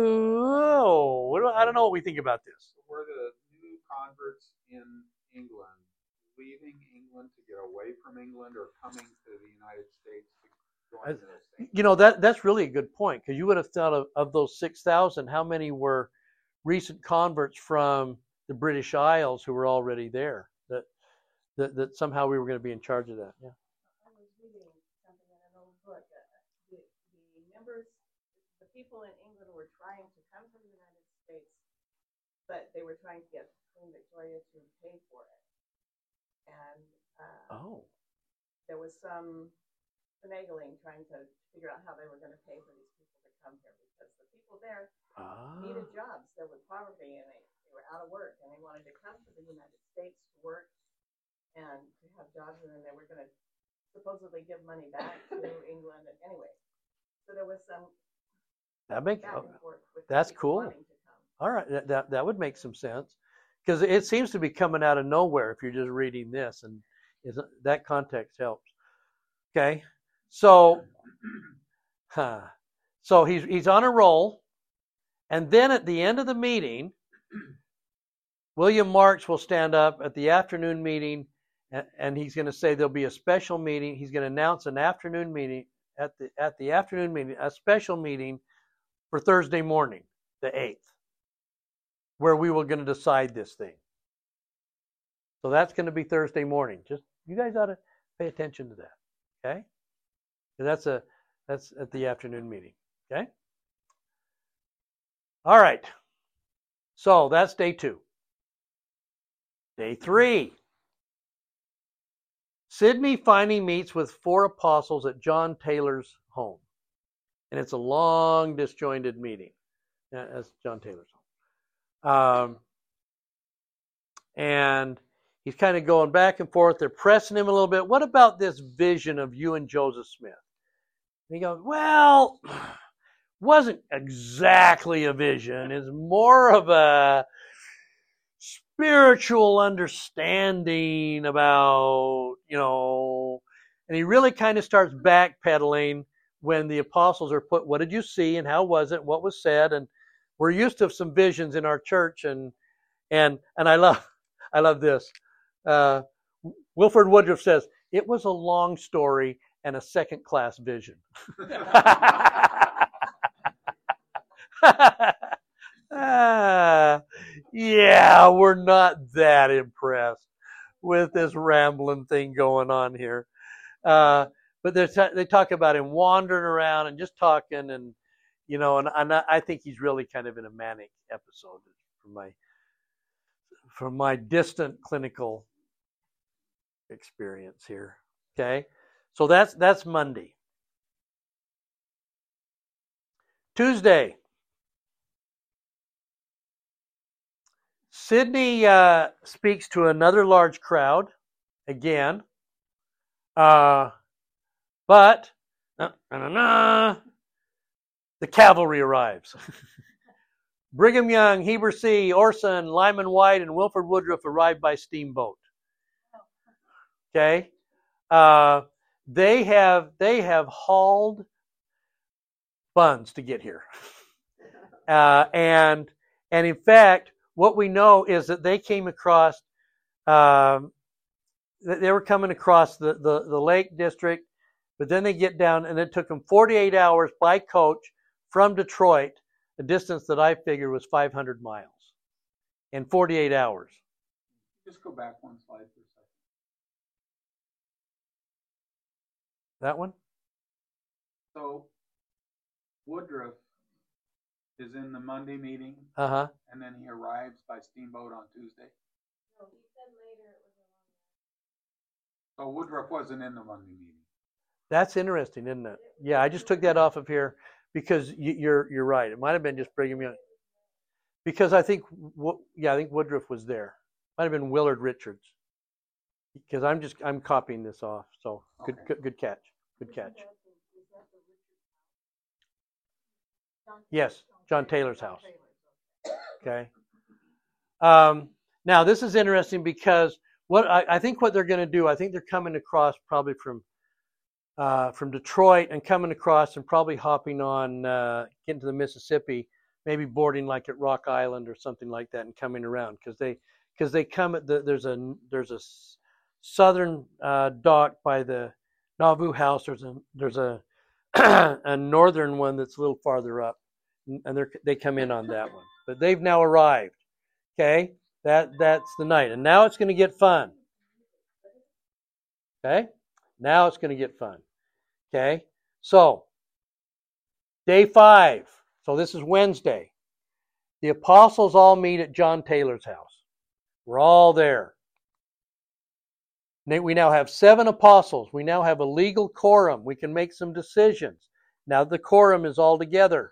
oh, what do- I don't know what we think about this. Were the new converts in England leaving England to get away from England, or coming to the United States to join the same? You know, that that's really a good point, because you would have thought of, of those six thousand, how many were recent converts from the British Isles who were already there, that that, that somehow we were going to be in charge of that. Yeah. I was reading something in an old book. Uh, the, the members, the people in England were trying to come to the United States, but they were trying to get Queen Victoria to pay for it. And uh, Oh. there was some finagling trying to figure out how they were going to pay for these people to come here, because the people there Ah. needed jobs. There was poverty, and they, they were out of work, and they wanted to come to the United States to work and to have jobs, and then they were going to supposedly give money back to England. And anyway, so there was some That makes back and forth with that's people cool. wanting to come. All right, that, that that would make some sense, because it seems to be coming out of nowhere if you're just reading this, and is that context helps. Okay, so huh, so he's he's on a roll, and then at the end of the meeting, William Marks will stand up at the afternoon meeting, and, and he's going to say there'll be a special meeting. He's going to announce an afternoon meeting at the at the afternoon meeting, a special meeting for Thursday morning, the eighth, where we were going to decide this thing. So that's going to be Thursday morning. Just you guys ought to pay attention to that, okay? And that's a that's at the afternoon meeting, okay? All right. So that's day two. Day three. Sidney finally meets with four apostles at John Taylor's home, and it's a long, disjointed meeting. That's John Taylor's home. Um, and he's kind of going back and forth. They're pressing him a little bit. What about this vision of you and Joseph Smith? And he goes, well, wasn't exactly a vision. It's more of a spiritual understanding about, you know, and he really kind of starts backpedaling when the apostles are put, what did you see and how was it, what was said? And we're used to some visions in our church, and and and I love I love this. Uh, Wilford Woodruff says it was a long story and a second class vision. uh, yeah, we're not that impressed with this rambling thing going on here. Uh, but t- they talk about him wandering around and just talking, and you know, and, and I think he's really kind of in a manic episode from my from my distant clinical experience here. Okay, so that's that's Monday. Tuesday, Sidney uh, speaks to another large crowd again, uh, but uh, nah, nah, nah, the cavalry arrives. Brigham Young, Heber C., Orson, Lyman White, and Wilford Woodruff arrived by steamboat. Okay, uh, they have they have hauled buns to get here, uh, and and in fact, what we know is that they came across, um, they were coming across the, the the Lake District, but then they get down, and it took them forty-eight hours by coach from Detroit, a distance that I figured was five hundred miles, in forty-eight hours. Just go back one slide for a second. That one? So Woodruff is in the Monday meeting, Uh-huh. and then he arrives by steamboat on Tuesday. No, he said later it was a So long Woodruff wasn't in the Monday meeting. That's interesting, isn't it? Yeah, I just took that off of here because you, you're you're right. It might have been just Brigham Young. Because I think, yeah, I think Woodruff was there. Might have been Willard Richards. Because I'm just I'm copying this off. So good Okay. good, good catch. Good catch. Yes, John Taylor's house. Okay. Um, now this is interesting because what I, I think what they're going to do, I think they're coming across probably from uh, from Detroit and coming across and probably hopping on uh, getting to the Mississippi, maybe boarding like at Rock Island or something like that, and coming around because they because they come at the there's a there's a southern uh, dock by the Nauvoo House. There's a there's a a northern one that's a little farther up, and they they come in on that one. But they've now arrived. Okay, that that's the night, and now it's going to get fun. Okay, now it's going to get fun. Okay, so day five. So this is Wednesday. The apostles all meet at John Taylor's house. We're all there. We now have seven apostles. We now have a legal quorum. We can make some decisions. Now the quorum is all together.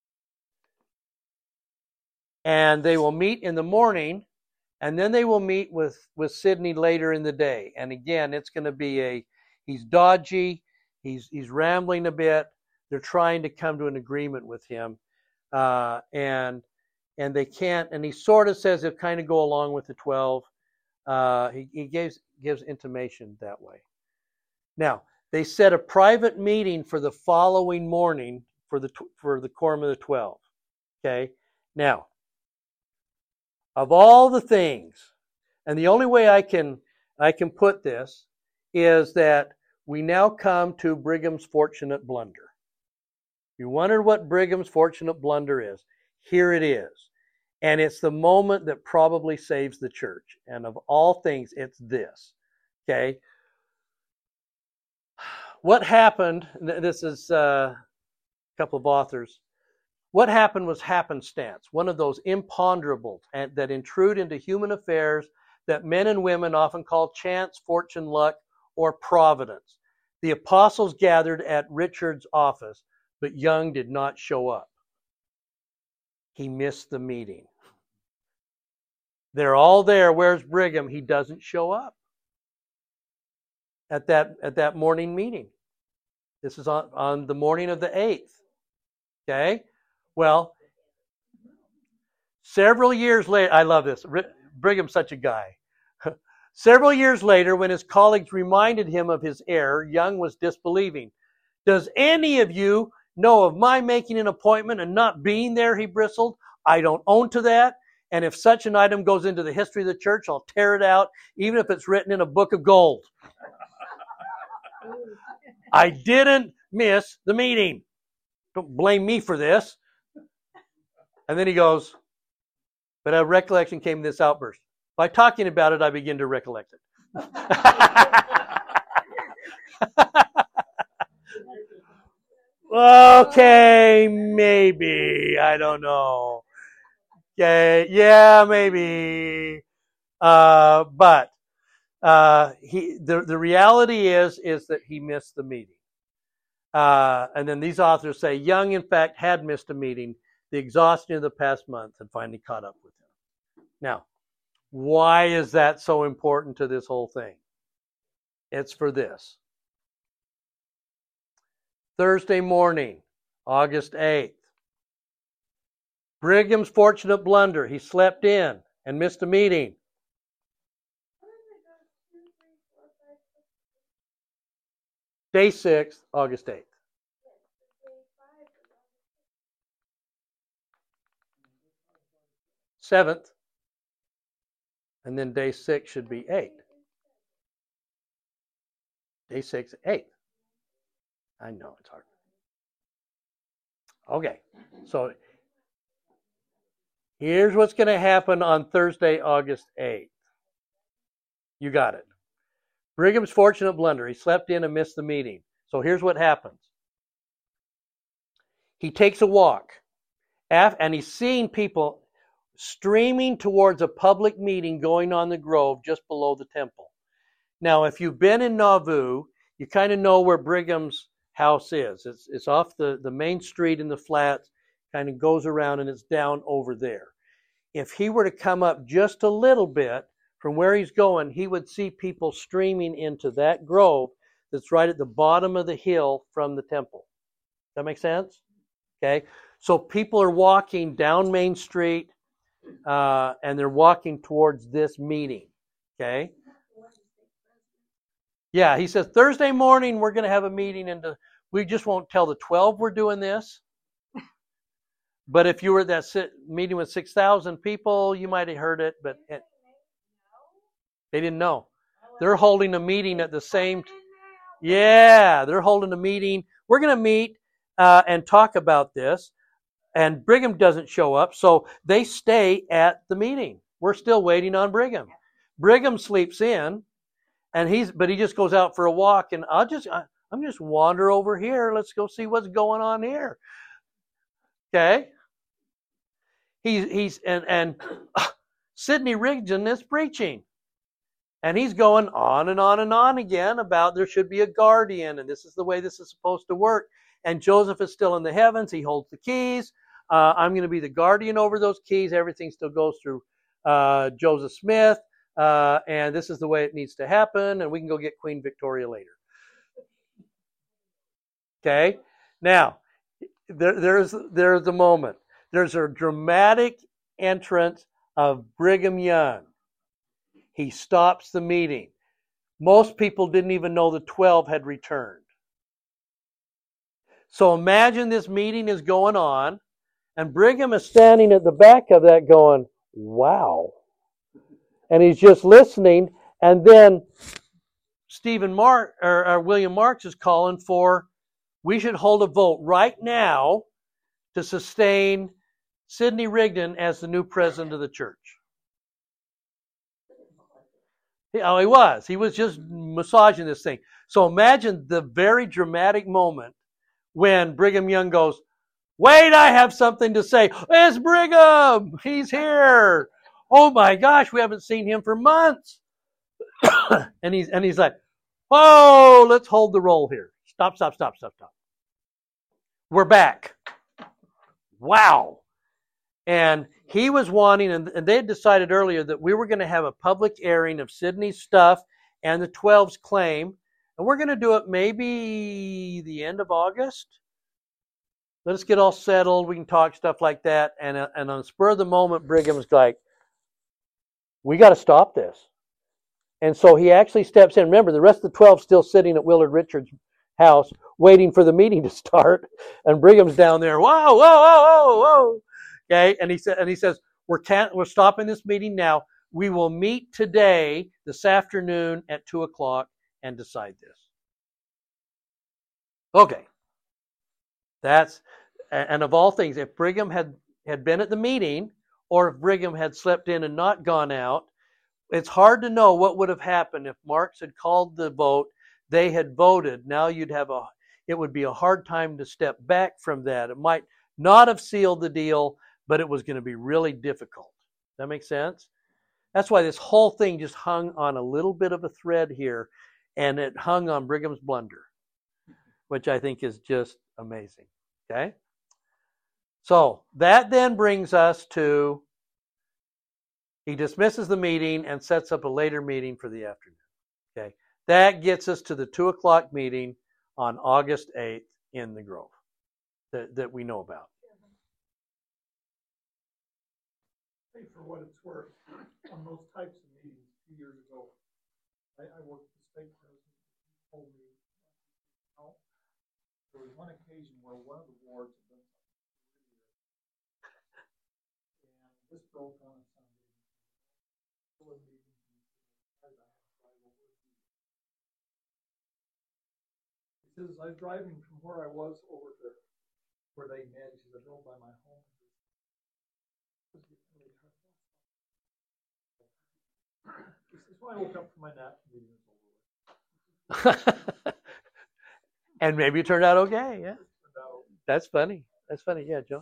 And they will meet in the morning, and then they will meet with, with Sidney later in the day. And again, it's going to be a, he's dodgy, he's, he's rambling a bit. They're trying to come to an agreement with him. Uh, and and they can't, and he sort of says he'll kind of go along with the twelve. Uh, he, he gives gives intimation that way. Now, they set a private meeting for the following morning for the for the quorum of the twelve. Okay? Now, of all the things, and the only way I can I can put this is that we now come to Brigham's fortunate blunder. You wondered what Brigham's fortunate blunder is. Here it is. And it's the moment that probably saves the church. And of all things, it's this. Okay? What happened, this is uh, a couple of authors. What happened was happenstance, one of those imponderables that intrude into human affairs that men and women often call chance, fortune, luck, or providence. The apostles gathered at Richard's office, but Young did not show up. He missed the meeting. They're all there. Where's Brigham? He doesn't show up at that at that morning meeting. This is on, on the morning of the eighth. Okay? Well, several years later, I love this. Brigham's such a guy. Several years later, when his colleagues reminded him of his error, Young was disbelieving. Does any of you know of my making an appointment and not being there? He bristled. I don't own to that. And if such an item goes into the history of the church, I'll tear it out, even if it's written in a book of gold. I didn't miss the meeting. Don't blame me for this. And then he goes, but a recollection came to this outburst. By talking about it, I begin to recollect it. Okay, maybe. I don't know. Okay, yeah, maybe. Uh, but uh, he, the, the reality is, is that he missed the meeting. Uh, and then these authors say Young, in fact, had missed a meeting. The exhaustion of the past month had finally caught up with him. Now, why is that so important to this whole thing? It's for this. Thursday morning, August eighth. Brigham's fortunate blunder. He slept in and missed a meeting. Day six, August eighth. Seventh. And then day six should be eight. Day six, eight. I know it's hard. Okay, so here's what's going to happen on Thursday, August eighth. You got it. Brigham's fortunate blunder. He slept in and missed the meeting. So here's what happens. He takes a walk, and he's seeing people streaming towards a public meeting going on the grove just below the temple. Now, if you've been in Nauvoo, you kind of know where Brigham's house is. It's, it's off the, the main street in the flats, kind of goes around, and it's down over there. If he were to come up just a little bit from where he's going, he would see people streaming into that grove that's right at the bottom of the hill from the temple. Does that make sense? Okay. So people are walking down Main Street, uh, and they're walking towards this meeting. Okay. Yeah, he says Thursday morning we're going to have a meeting, and we just won't tell the twelve we're doing this. But if you were at that sit, meeting with six thousand people, you might have heard it, but it, they didn't know. They're holding a meeting at the same time. Yeah, they're holding a meeting. We're going to meet uh, and talk about this. And Brigham doesn't show up, so they stay at the meeting. We're still waiting on Brigham. Brigham sleeps in, and he's but he just goes out for a walk. And I'll just I, I'm just wander over here. Let's go see what's going on here. Okay. He's he's and and uh, Sidney Rigdon is preaching. And he's going on and on and on again about there should be a guardian, and this is the way this is supposed to work. And Joseph is still in the heavens. He holds the keys. Uh, I'm going to be the guardian over those keys. Everything still goes through uh, Joseph Smith. Uh, and this is the way it needs to happen. And we can go get Queen Victoria later. Okay? Now, there, there's, there's the moment. There's a dramatic entrance of Brigham Young. He stops the meeting. Most people didn't even know the twelve had returned. So imagine this meeting is going on, and Brigham is standing at the back of that going, wow. And he's just listening, and then Stephen Mark or, or William Marks is calling for, we should hold a vote right now to sustain Sidney Rigdon as the new president of the church. Oh, he was. He was just massaging this thing. So imagine the very dramatic moment when Brigham Young goes, wait, I have something to say. It's Brigham. He's here. Oh my gosh, we haven't seen him for months. and he's and he's like, oh, let's hold the roll here. Stop, stop, stop, stop, stop. We're back. Wow. And he was wanting, and, and they had decided earlier that we were going to have a public airing of Sidney's stuff and the twelve's claim. And we're going to do it maybe the end of August. Let us get all settled. We can talk stuff like that. And, uh, and on the spur of the moment, Brigham's like, we got to stop this. And so he actually steps in. Remember, the rest of the twelve still sitting at Willard Richards' house waiting for the meeting to start. And Brigham's down there, whoa, whoa, whoa, whoa, whoa. Okay, and he said, and he says, we're can't, we're stopping this meeting now. We will meet today, this afternoon at two o'clock, and decide this. Okay, that's and of all things, if Brigham had had been at the meeting, or if Brigham had slept in and not gone out, it's hard to know what would have happened if Marks had called the vote. They had voted. Now you'd have a. It would be a hard time to step back from that. It might not have sealed the deal, but it was going to be really difficult. Does that make sense? That's why this whole thing just hung on a little bit of a thread here, and it hung on Brigham's blunder, which I think is just amazing. Okay? So that then brings us to, he dismisses the meeting and sets up a later meeting for the afternoon. Okay? That gets us to the two o'clock meeting on August eighth in the Grove that, that we know about. Hey, for what it's worth, on those types of meetings a few years ago, I, I worked with the state president. He told me, you know, there was one occasion where one of the boards had done something really weird, and this broke on a Sunday. Full of meetings, and I had to drive over it. He says, I was driving from where I was over to where they met. He says, I drove by my home. He says, well, I woke up from my nap, the meeting was over with. And maybe it turned out okay, yeah. That's funny. That's funny, yeah, Joe.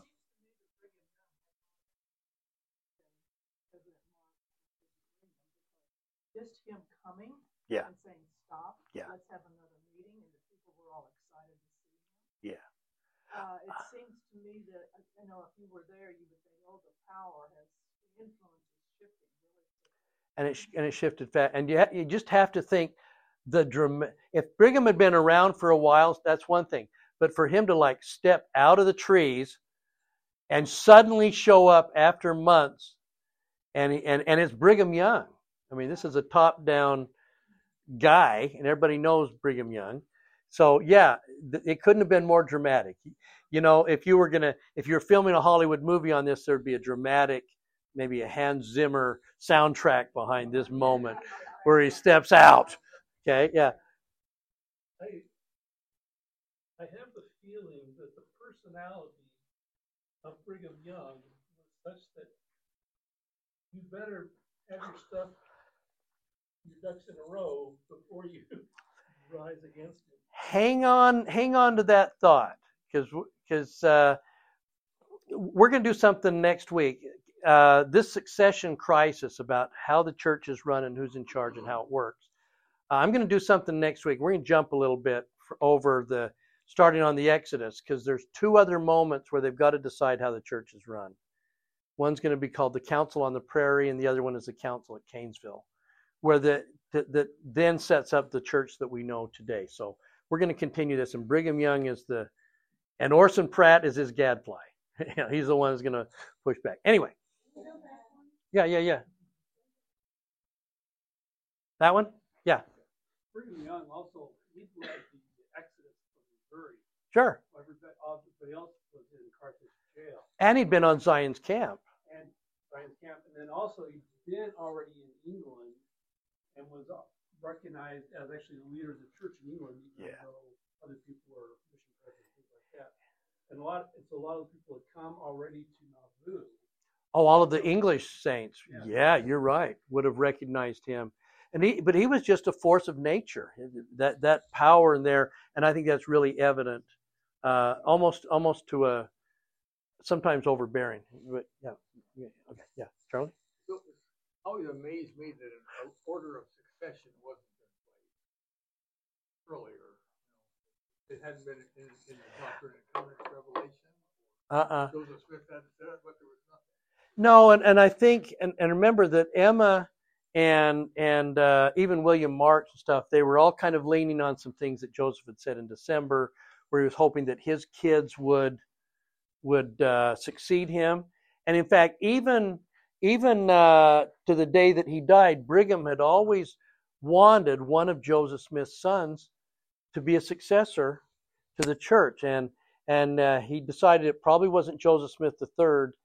Just him coming Yeah. and saying, stop, Yeah. let's have another meeting, and the people were all excited to see him. Yeah. Uh, it seems to me that, I know if you were there, you would think, oh, the power has, the influence is shifting really quickly. And it and it shifted fast. And you ha- you just have to think the drama. If Brigham had been around for a while, that's one thing. But for him to like step out of the trees and suddenly show up after months, and he, and and it's Brigham Young. I mean, this is a top-down guy, and everybody knows Brigham Young. So yeah, th- it couldn't have been more dramatic. You know, if you were gonna, if you're filming a Hollywood movie on this, there'd be a dramatic, maybe a Hans Zimmer soundtrack behind this moment where he steps out. Okay, yeah. I, I have the feeling that the personality of Brigham Young was such that you better have your stuff, your ducks in a row before you rise against it. Hang on, hang on to that thought, because because uh, we're going to do something next week. Uh, this succession crisis about how the church is run and who's in charge and how it works. Uh, I'm going to do something next week. We're going to jump a little bit for, over the starting on the Exodus, because there's two other moments where they've got to decide how the church is run. One's going to be called the Council on the Prairie, and the other one is the Council at Canesville, where the that, that then sets up the church that we know today. So we're going to continue this, and Brigham Young is the, and Orson Pratt is his gadfly. He's the one who's going to push back. Anyway. Yeah, yeah, yeah. That one? Yeah. Brigham Young also, he led the exodus from Missouri. Sure. Everybody, everybody else was in Carthage jail. And he'd been on Zion's Camp. And Zion's Camp. And then also he'd been already in England and was recognized as actually the leader of the church in England, even Yeah. though other people were mission presidents, things like that. And a lot, it's a lot of people had come already to Nauvoo. Oh, all of the English saints. Yeah. Yeah, you're right. Would have recognized him. And he, but he was just a force of nature. That that power in there, and I think that's really evident, uh, almost almost to a sometimes overbearing. But yeah, yeah, okay, yeah, Charlie. So it's always amazed me that an order of succession wasn't in place earlier. You know, it hadn't been in, in the Doctrine and Covenants Revelation. Uh-uh. Joseph Smith hadn't said it, but there was nothing. No, and, and I think, and, and remember that Emma and and uh, even William Marks and stuff, they were all kind of leaning on some things that Joseph had said in December, where he was hoping that his kids would would uh, succeed him. And in fact, even even uh, to the day that he died, Brigham had always wanted one of Joseph Smith's sons to be a successor to the church, and and uh, he decided it probably wasn't Joseph Smith the third.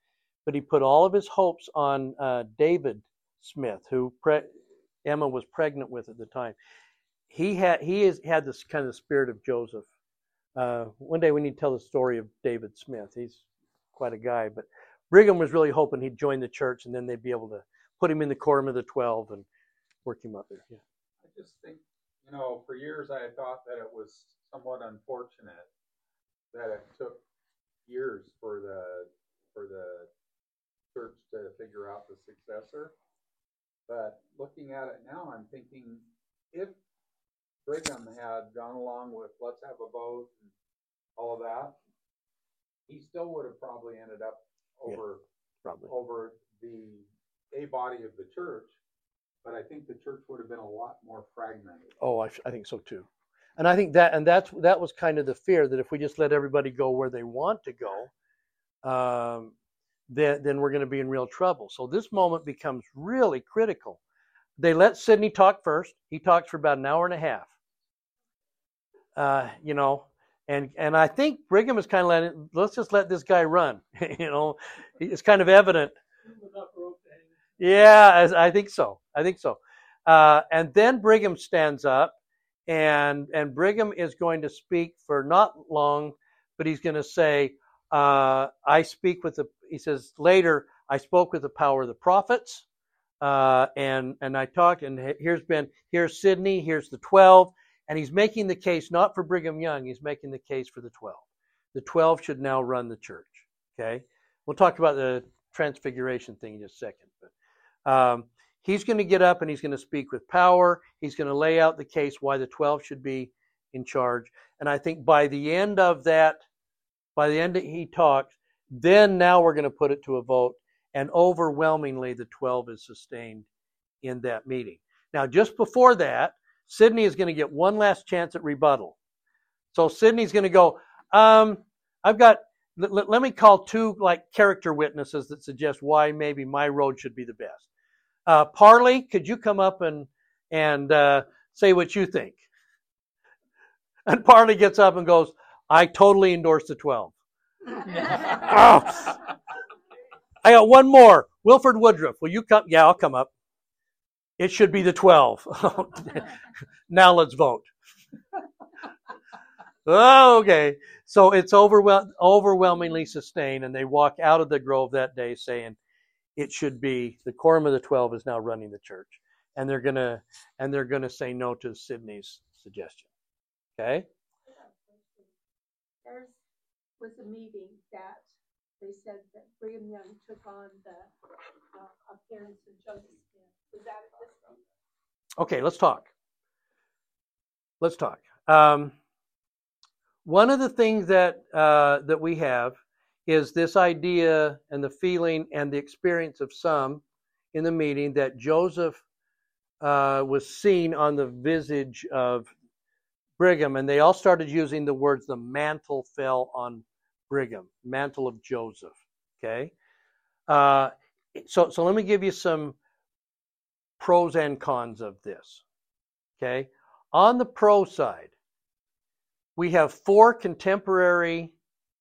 but he put all of his hopes on uh, David Smith, who pre- Emma was pregnant with at the time. He had he is had this kind of spirit of Joseph. Uh, one day we need to tell the story of David Smith. He's quite a guy, but Brigham was really hoping he'd join the church, and then they'd be able to put him in the quorum of the twelve and work him up there. Yeah. I just think, you know, for years I had thought that it was somewhat unfortunate that it took years for the for the church to figure out the successor. But looking at it now, I'm thinking if Brigham had gone along with let's have a vote and all of that, he still would have probably ended up over yeah, probably. over the a body of the church. But I think the church would have been a lot more fragmented. Oh, I, I think so too. And I think that, and that's that was kind of the fear, that if we just let everybody go where they want to go, um, then then we're going to be in real trouble. So this moment becomes really critical. They let Sidney talk first. He talks for about an hour and a half. Uh, you know, and and I think Brigham is kind of letting, let's just let this guy run. you know, it's kind of evident. Yeah, I think so. I think so. Uh, and then Brigham stands up, and and Brigham is going to speak for not long, but he's going to say, uh, I speak with the, he says, later, I spoke with the power of the prophets, uh, and and I talked, and here's been, here's Sidney, here's the twelve, and he's making the case not for Brigham Young, he's making the case for the twelve. The twelve should now run the church, okay? We'll talk about the transfiguration thing in just a second, but Um, he's going to get up and he's going to speak with power. He's going to lay out the case why the twelve should be in charge. And I think by the end of that, by the end that he talks, then now we're going to put it to a vote. And overwhelmingly, the twelve is sustained in that meeting. Now, just before that, Sidney is going to get one last chance at rebuttal. So Sidney's going to go, um, I've got, let, let me call two like character witnesses that suggest why maybe my road should be the best. Uh, Parley, could you come up and and uh, say what you think? And Parley gets up and goes, I totally endorse the twelve. Oh. I got one more. Wilford Woodruff, will you come? Yeah, I'll come up. It should be the twelve. Now let's vote. Okay. So it's overwhel- overwhelmingly sustained, and they walk out of the grove that day saying, it should be, the quorum of the twelve is now running the church. And they're gonna and they're gonna say no to Sidney's suggestion. Okay? There was a meeting that they said that Brigham Young took on the uh, appearance of Joseph Smith. Was that at this meeting? Okay, let's talk. Let's talk. Um, one of the things that uh, that we have is this idea and the feeling and the experience of some in the meeting that Joseph uh, was seen on the visage of Brigham, and they all started using the words, the mantle fell on Brigham, mantle of Joseph, okay? Uh, so, so let me give you some pros and cons of this, okay? On the pro side, we have four contemporary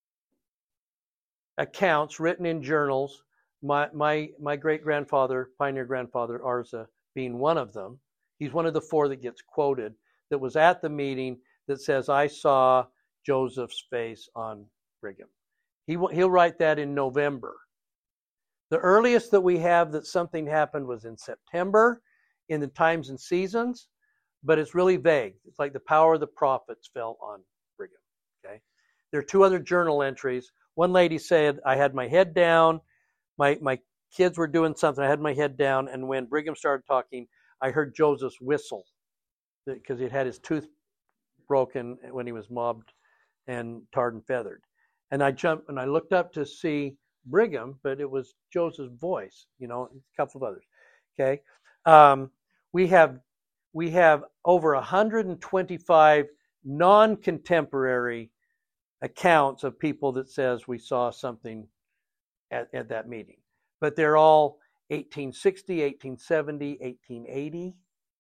accounts written in journals, my my my great-grandfather, pioneer grandfather Arza being one of them. He's one of the four that gets quoted, that was at the meeting, that says, I saw Joseph's face on Brigham. He, he'll write that in November. The earliest that we have that something happened was in September, in the Times and Seasons, but it's really vague. It's like the power of the prophets fell on Brigham. Okay. There are two other journal entries. One lady said, I had my head down, my my kids were doing something, I had my head down, and when Brigham started talking, I heard Joseph's whistle, because he had his tooth broken when he was mobbed and tarred and feathered. And I jumped and I looked up to see Brigham, but it was Joseph's voice, you know, a couple of others. Okay. Um, we have we have over one hundred twenty-five non-contemporary accounts of people that says we saw something at, at that meeting. But they're all eighteen sixty, eighteen seventy, eighteen eighty.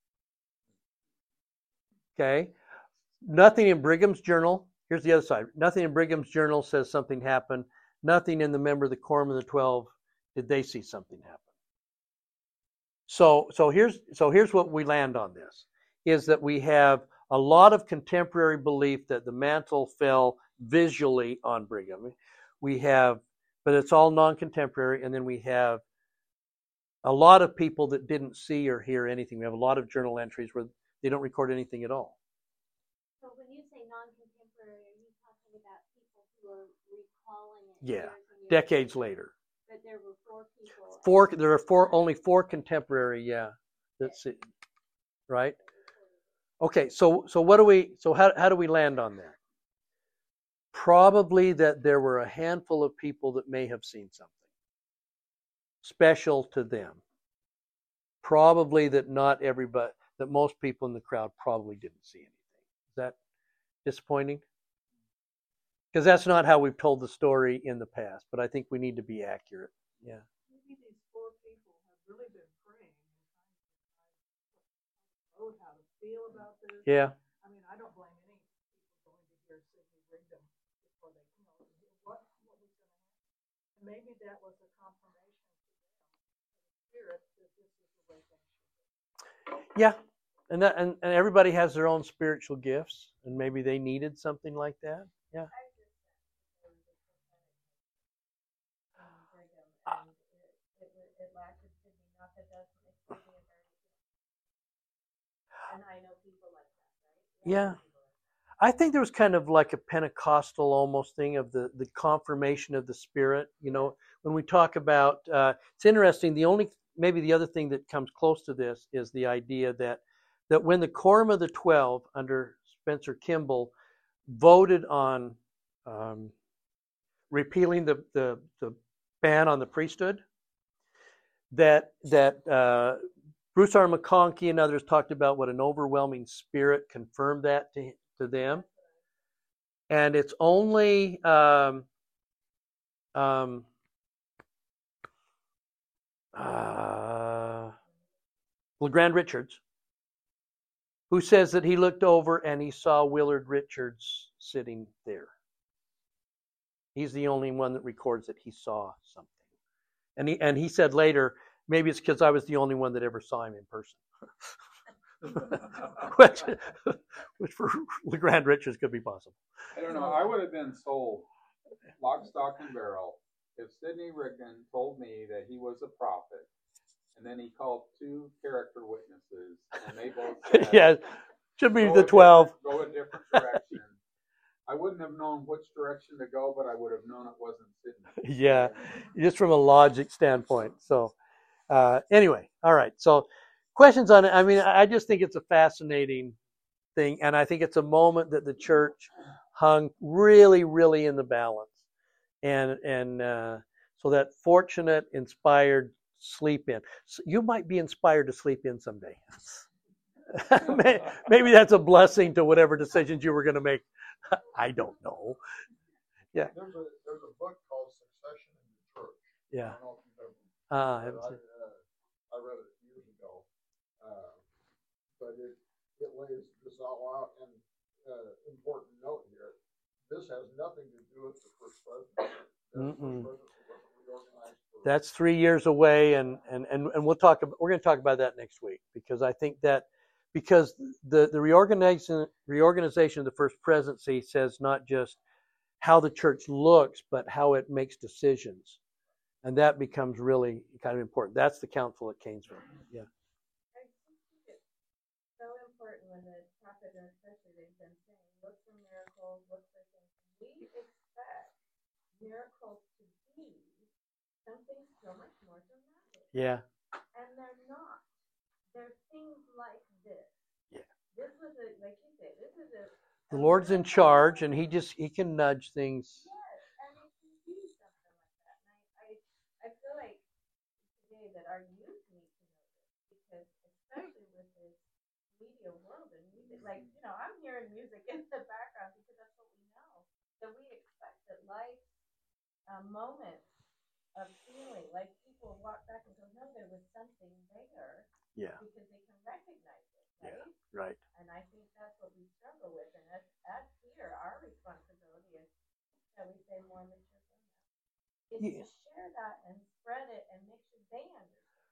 Okay. Nothing in Brigham's journal. Here's the other side. Nothing in Brigham's journal says something happened. Nothing in the member of the Quorum of the Twelve did they see something happen? So, so here's so here's what we land on this, is that we have a lot of contemporary belief that the mantle fell visually on Brigham. We have, but it's all non-contemporary, and then we have a lot of people that didn't see or hear anything. We have a lot of journal entries where they don't record anything at all. So when you say non-contemporary, are you talking about people who are recalling it? Yeah, years and years decades later? later. But there were four people. Four. There are four. Only four contemporary. Yeah, that's it. Right. Okay. So so what do we? So how how do we land on that? Probably that there were a handful of people that may have seen something special to them. Probably that not everybody, that most people in the crowd probably didn't see anything. Is that disappointing? Because that's not how we've told the story in the past, but I think we need to be accurate. Yeah. Maybe these four people have really been praying and trying to decide how to feel about this. Yeah. I mean, I don't blame any people going to hear Sidney Brigham before they, you know, what, what was going to happen. And maybe that was a confirmation to them, the spirit, that this is the way things should be. Yeah. And that and, and everybody has their own spiritual gifts, and maybe they needed something like that. Yeah. And it, it, it lasted Sydney, not that doesn't make Sydney a very good. And I know people like that, right? Yeah. I think there was kind of like a Pentecostal almost thing of the, the confirmation of the Spirit. You know, when we talk about, uh, it's interesting, the only, maybe the other thing that comes close to this is the idea that, that when the Quorum of the Twelve under Spencer Kimball voted on um, repealing the, the, the ban on the priesthood, that, that uh, Bruce R. McConkie and others talked about what an overwhelming spirit confirmed that to, to them. And it's only um, um, uh, LeGrand Richards who says that he looked over and he saw Willard Richards sitting there. He's the only one that records that he saw something. And he, and he said later, maybe it's because I was the only one that ever saw him in person. which, which for LeGrand Richards could be possible. I don't know. I would have been sold lock, stock, and barrel if Sidney Rigdon told me that he was a prophet, and then he called two character witnesses, and they both said, yeah, should be go the a twelve. different- Go a different direction. I wouldn't have known which direction to go, but I would have known it wasn't Sidney. Yeah, just from a logic standpoint. So uh, anyway, all right. So questions on it. I mean, I just think it's a fascinating thing, and I think it's a moment that the church hung really, really in the balance, and and uh, so that fortunate, inspired sleep in. So you might be inspired to sleep in someday. Maybe that's a blessing to whatever decisions you were going to make. I don't know. Yeah. There's a there's a book called Succession in the Church. Yeah. I don't know if you've ever. Uh, I I, haven't seen. uh, I read it years ago, uh, but it it lays this all out. And uh, important note here: this has nothing to do with the first presidency. The first Mm-mm. presidency wasn't reorganized. For, That's three years away, and and and, and we'll talk. About, we're going to talk about that next week, because I think that because the the reorganization reorganization of the first presidency says not just how the church looks, but how it makes decisions, and that becomes really kind of important. That's the council at Canesville. Yeah. I think it's so important when the prophet, and especially they've been saying, look for miracles, look for things. We expect miracles to be something so much more dramatic. Yeah. And they're not. They're things like this. Yeah. This was a, like you say, this is a. The Lord's in charge, and He just He can nudge things. Yes, and it can be something like that. And I, I, I feel like today that our youth need to know this, because especially with this media world and music, like, you know, I'm hearing music in the background because that's what we know. That we expect that life uh, moments of feeling, like people walk back and go, no, there was something there. Yeah. Because they can recognize it, right? Yeah. Right. And I think that's what we struggle with. And as, as here, our responsibility is, shall we say, more mature than that, is Yeah. to share that and spread it and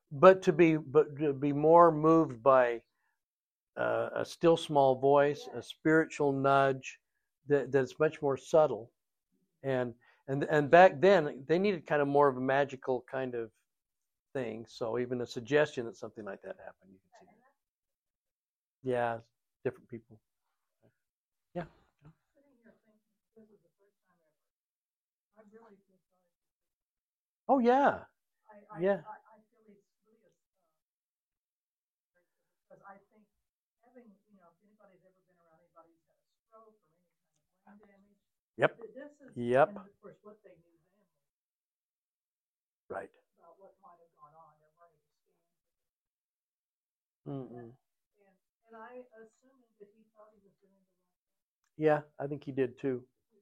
but to be but to be more moved by uh, a still small voice, a spiritual nudge that that's much more subtle, and and and back then they needed kind of more of a magical kind of thing. So even a suggestion that something like that happened, you can see that. Yeah, different people. Yeah. Sitting here thinking, this is the first time ever. I really feel sorry. Oh yeah. I, I, Yeah. I, I feel it's really a, uh, because I think having, you know, if anybody's ever been around anybody who's had a stroke or any kind of brain damage. Yep. th- This is, Yep. and of course, what they knew then Right. about what might have gone on. There weren't any scans. Mm-mm. And, and I assuming that he thought he was doing the right thing. Yeah, I think he did too.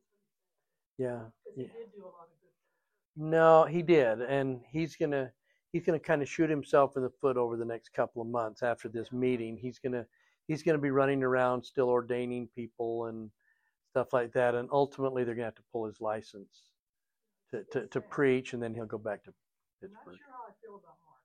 Yeah. Because Yeah. he did do a lot of good. No, he did, and he's gonna he's gonna kind of shoot himself in the foot over the next couple of months after this meeting. He's gonna he's gonna be running around still ordaining people and stuff like that, and ultimately they're gonna have to pull his license to to, to preach, and then he'll go back to I'm not Pittsburgh. sure how I feel about Mark.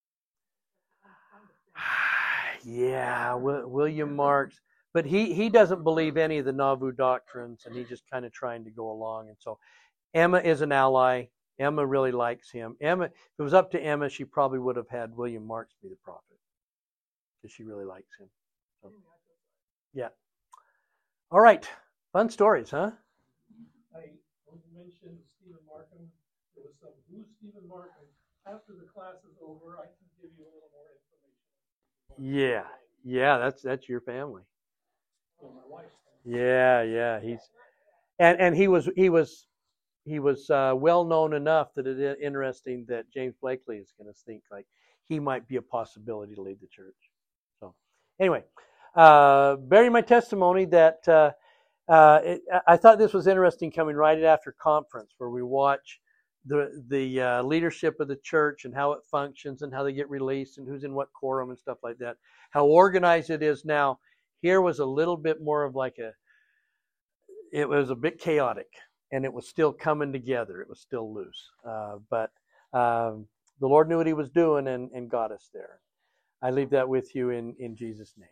I'm trying to think. Yeah, Wi- William Marks, but he he doesn't believe any of the Nauvoo doctrines, and he's just kind of trying to go along. And so Emma is an ally. Emma really likes him. Emma, if it was up to Emma, she probably would have had William Marks be the prophet because she really likes him. So, yeah. All right. Fun stories, huh? I, when you mentioned Stephen Markham, there was some, who's Stephen Markham? After the class is over, I can give you a little more information. Yeah. Yeah, that's that's your family. Well, my wife's Yeah, yeah. He's and and he was he was he was uh, well known enough that it is interesting that James Blakely is going to think like he might be a possibility to lead the church. So anyway, uh, bearing my testimony that uh, uh, it, I thought this was interesting coming right after conference where we watch the the uh, leadership of the church and how it functions and how they get released and who's in what quorum and stuff like that. How organized it is now. Here was a little bit more of like a, it was a bit chaotic. And it was still coming together. It was still loose. Uh, but um, the Lord knew what he was doing and, and got us there. I leave that with you in, in Jesus' name.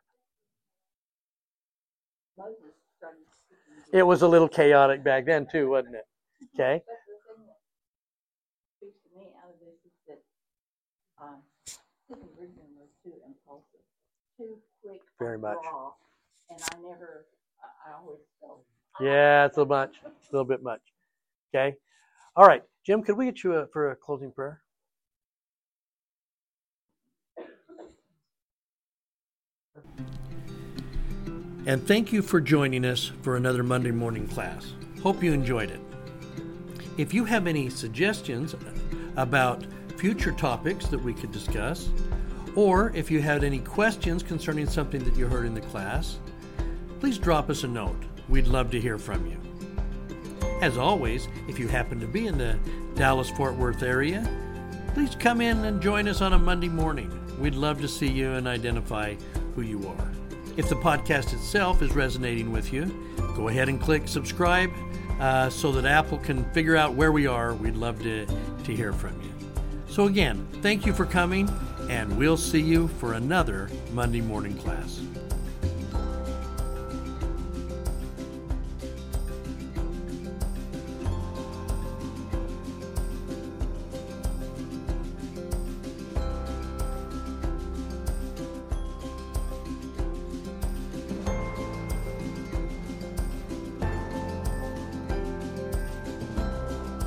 Amen. It was a little chaotic back then too, wasn't it? Okay. But the thing that speaks to me out of this is that um, Stephen Brigham was too impulsive, too quick, Very much. raw, and I never, I, I always felt. Yeah, it's a little much. A little bit much. Okay. All right. Jim, could we get you a, for a closing prayer? And thank you for joining us for another Monday morning class. Hope you enjoyed it. If you have any suggestions about future topics that we could discuss, or if you had any questions concerning something that you heard in the class, please drop us a note. We'd love to hear from you. As always, if you happen to be in the Dallas-Fort Worth area, please come in and join us on a Monday morning. We'd love to see you and identify who you are. If the podcast itself is resonating with you, go ahead and click subscribe uh, so that Apple can figure out where we are. We'd love to, to hear from you. So again, thank you for coming, and we'll see you for another Monday morning class.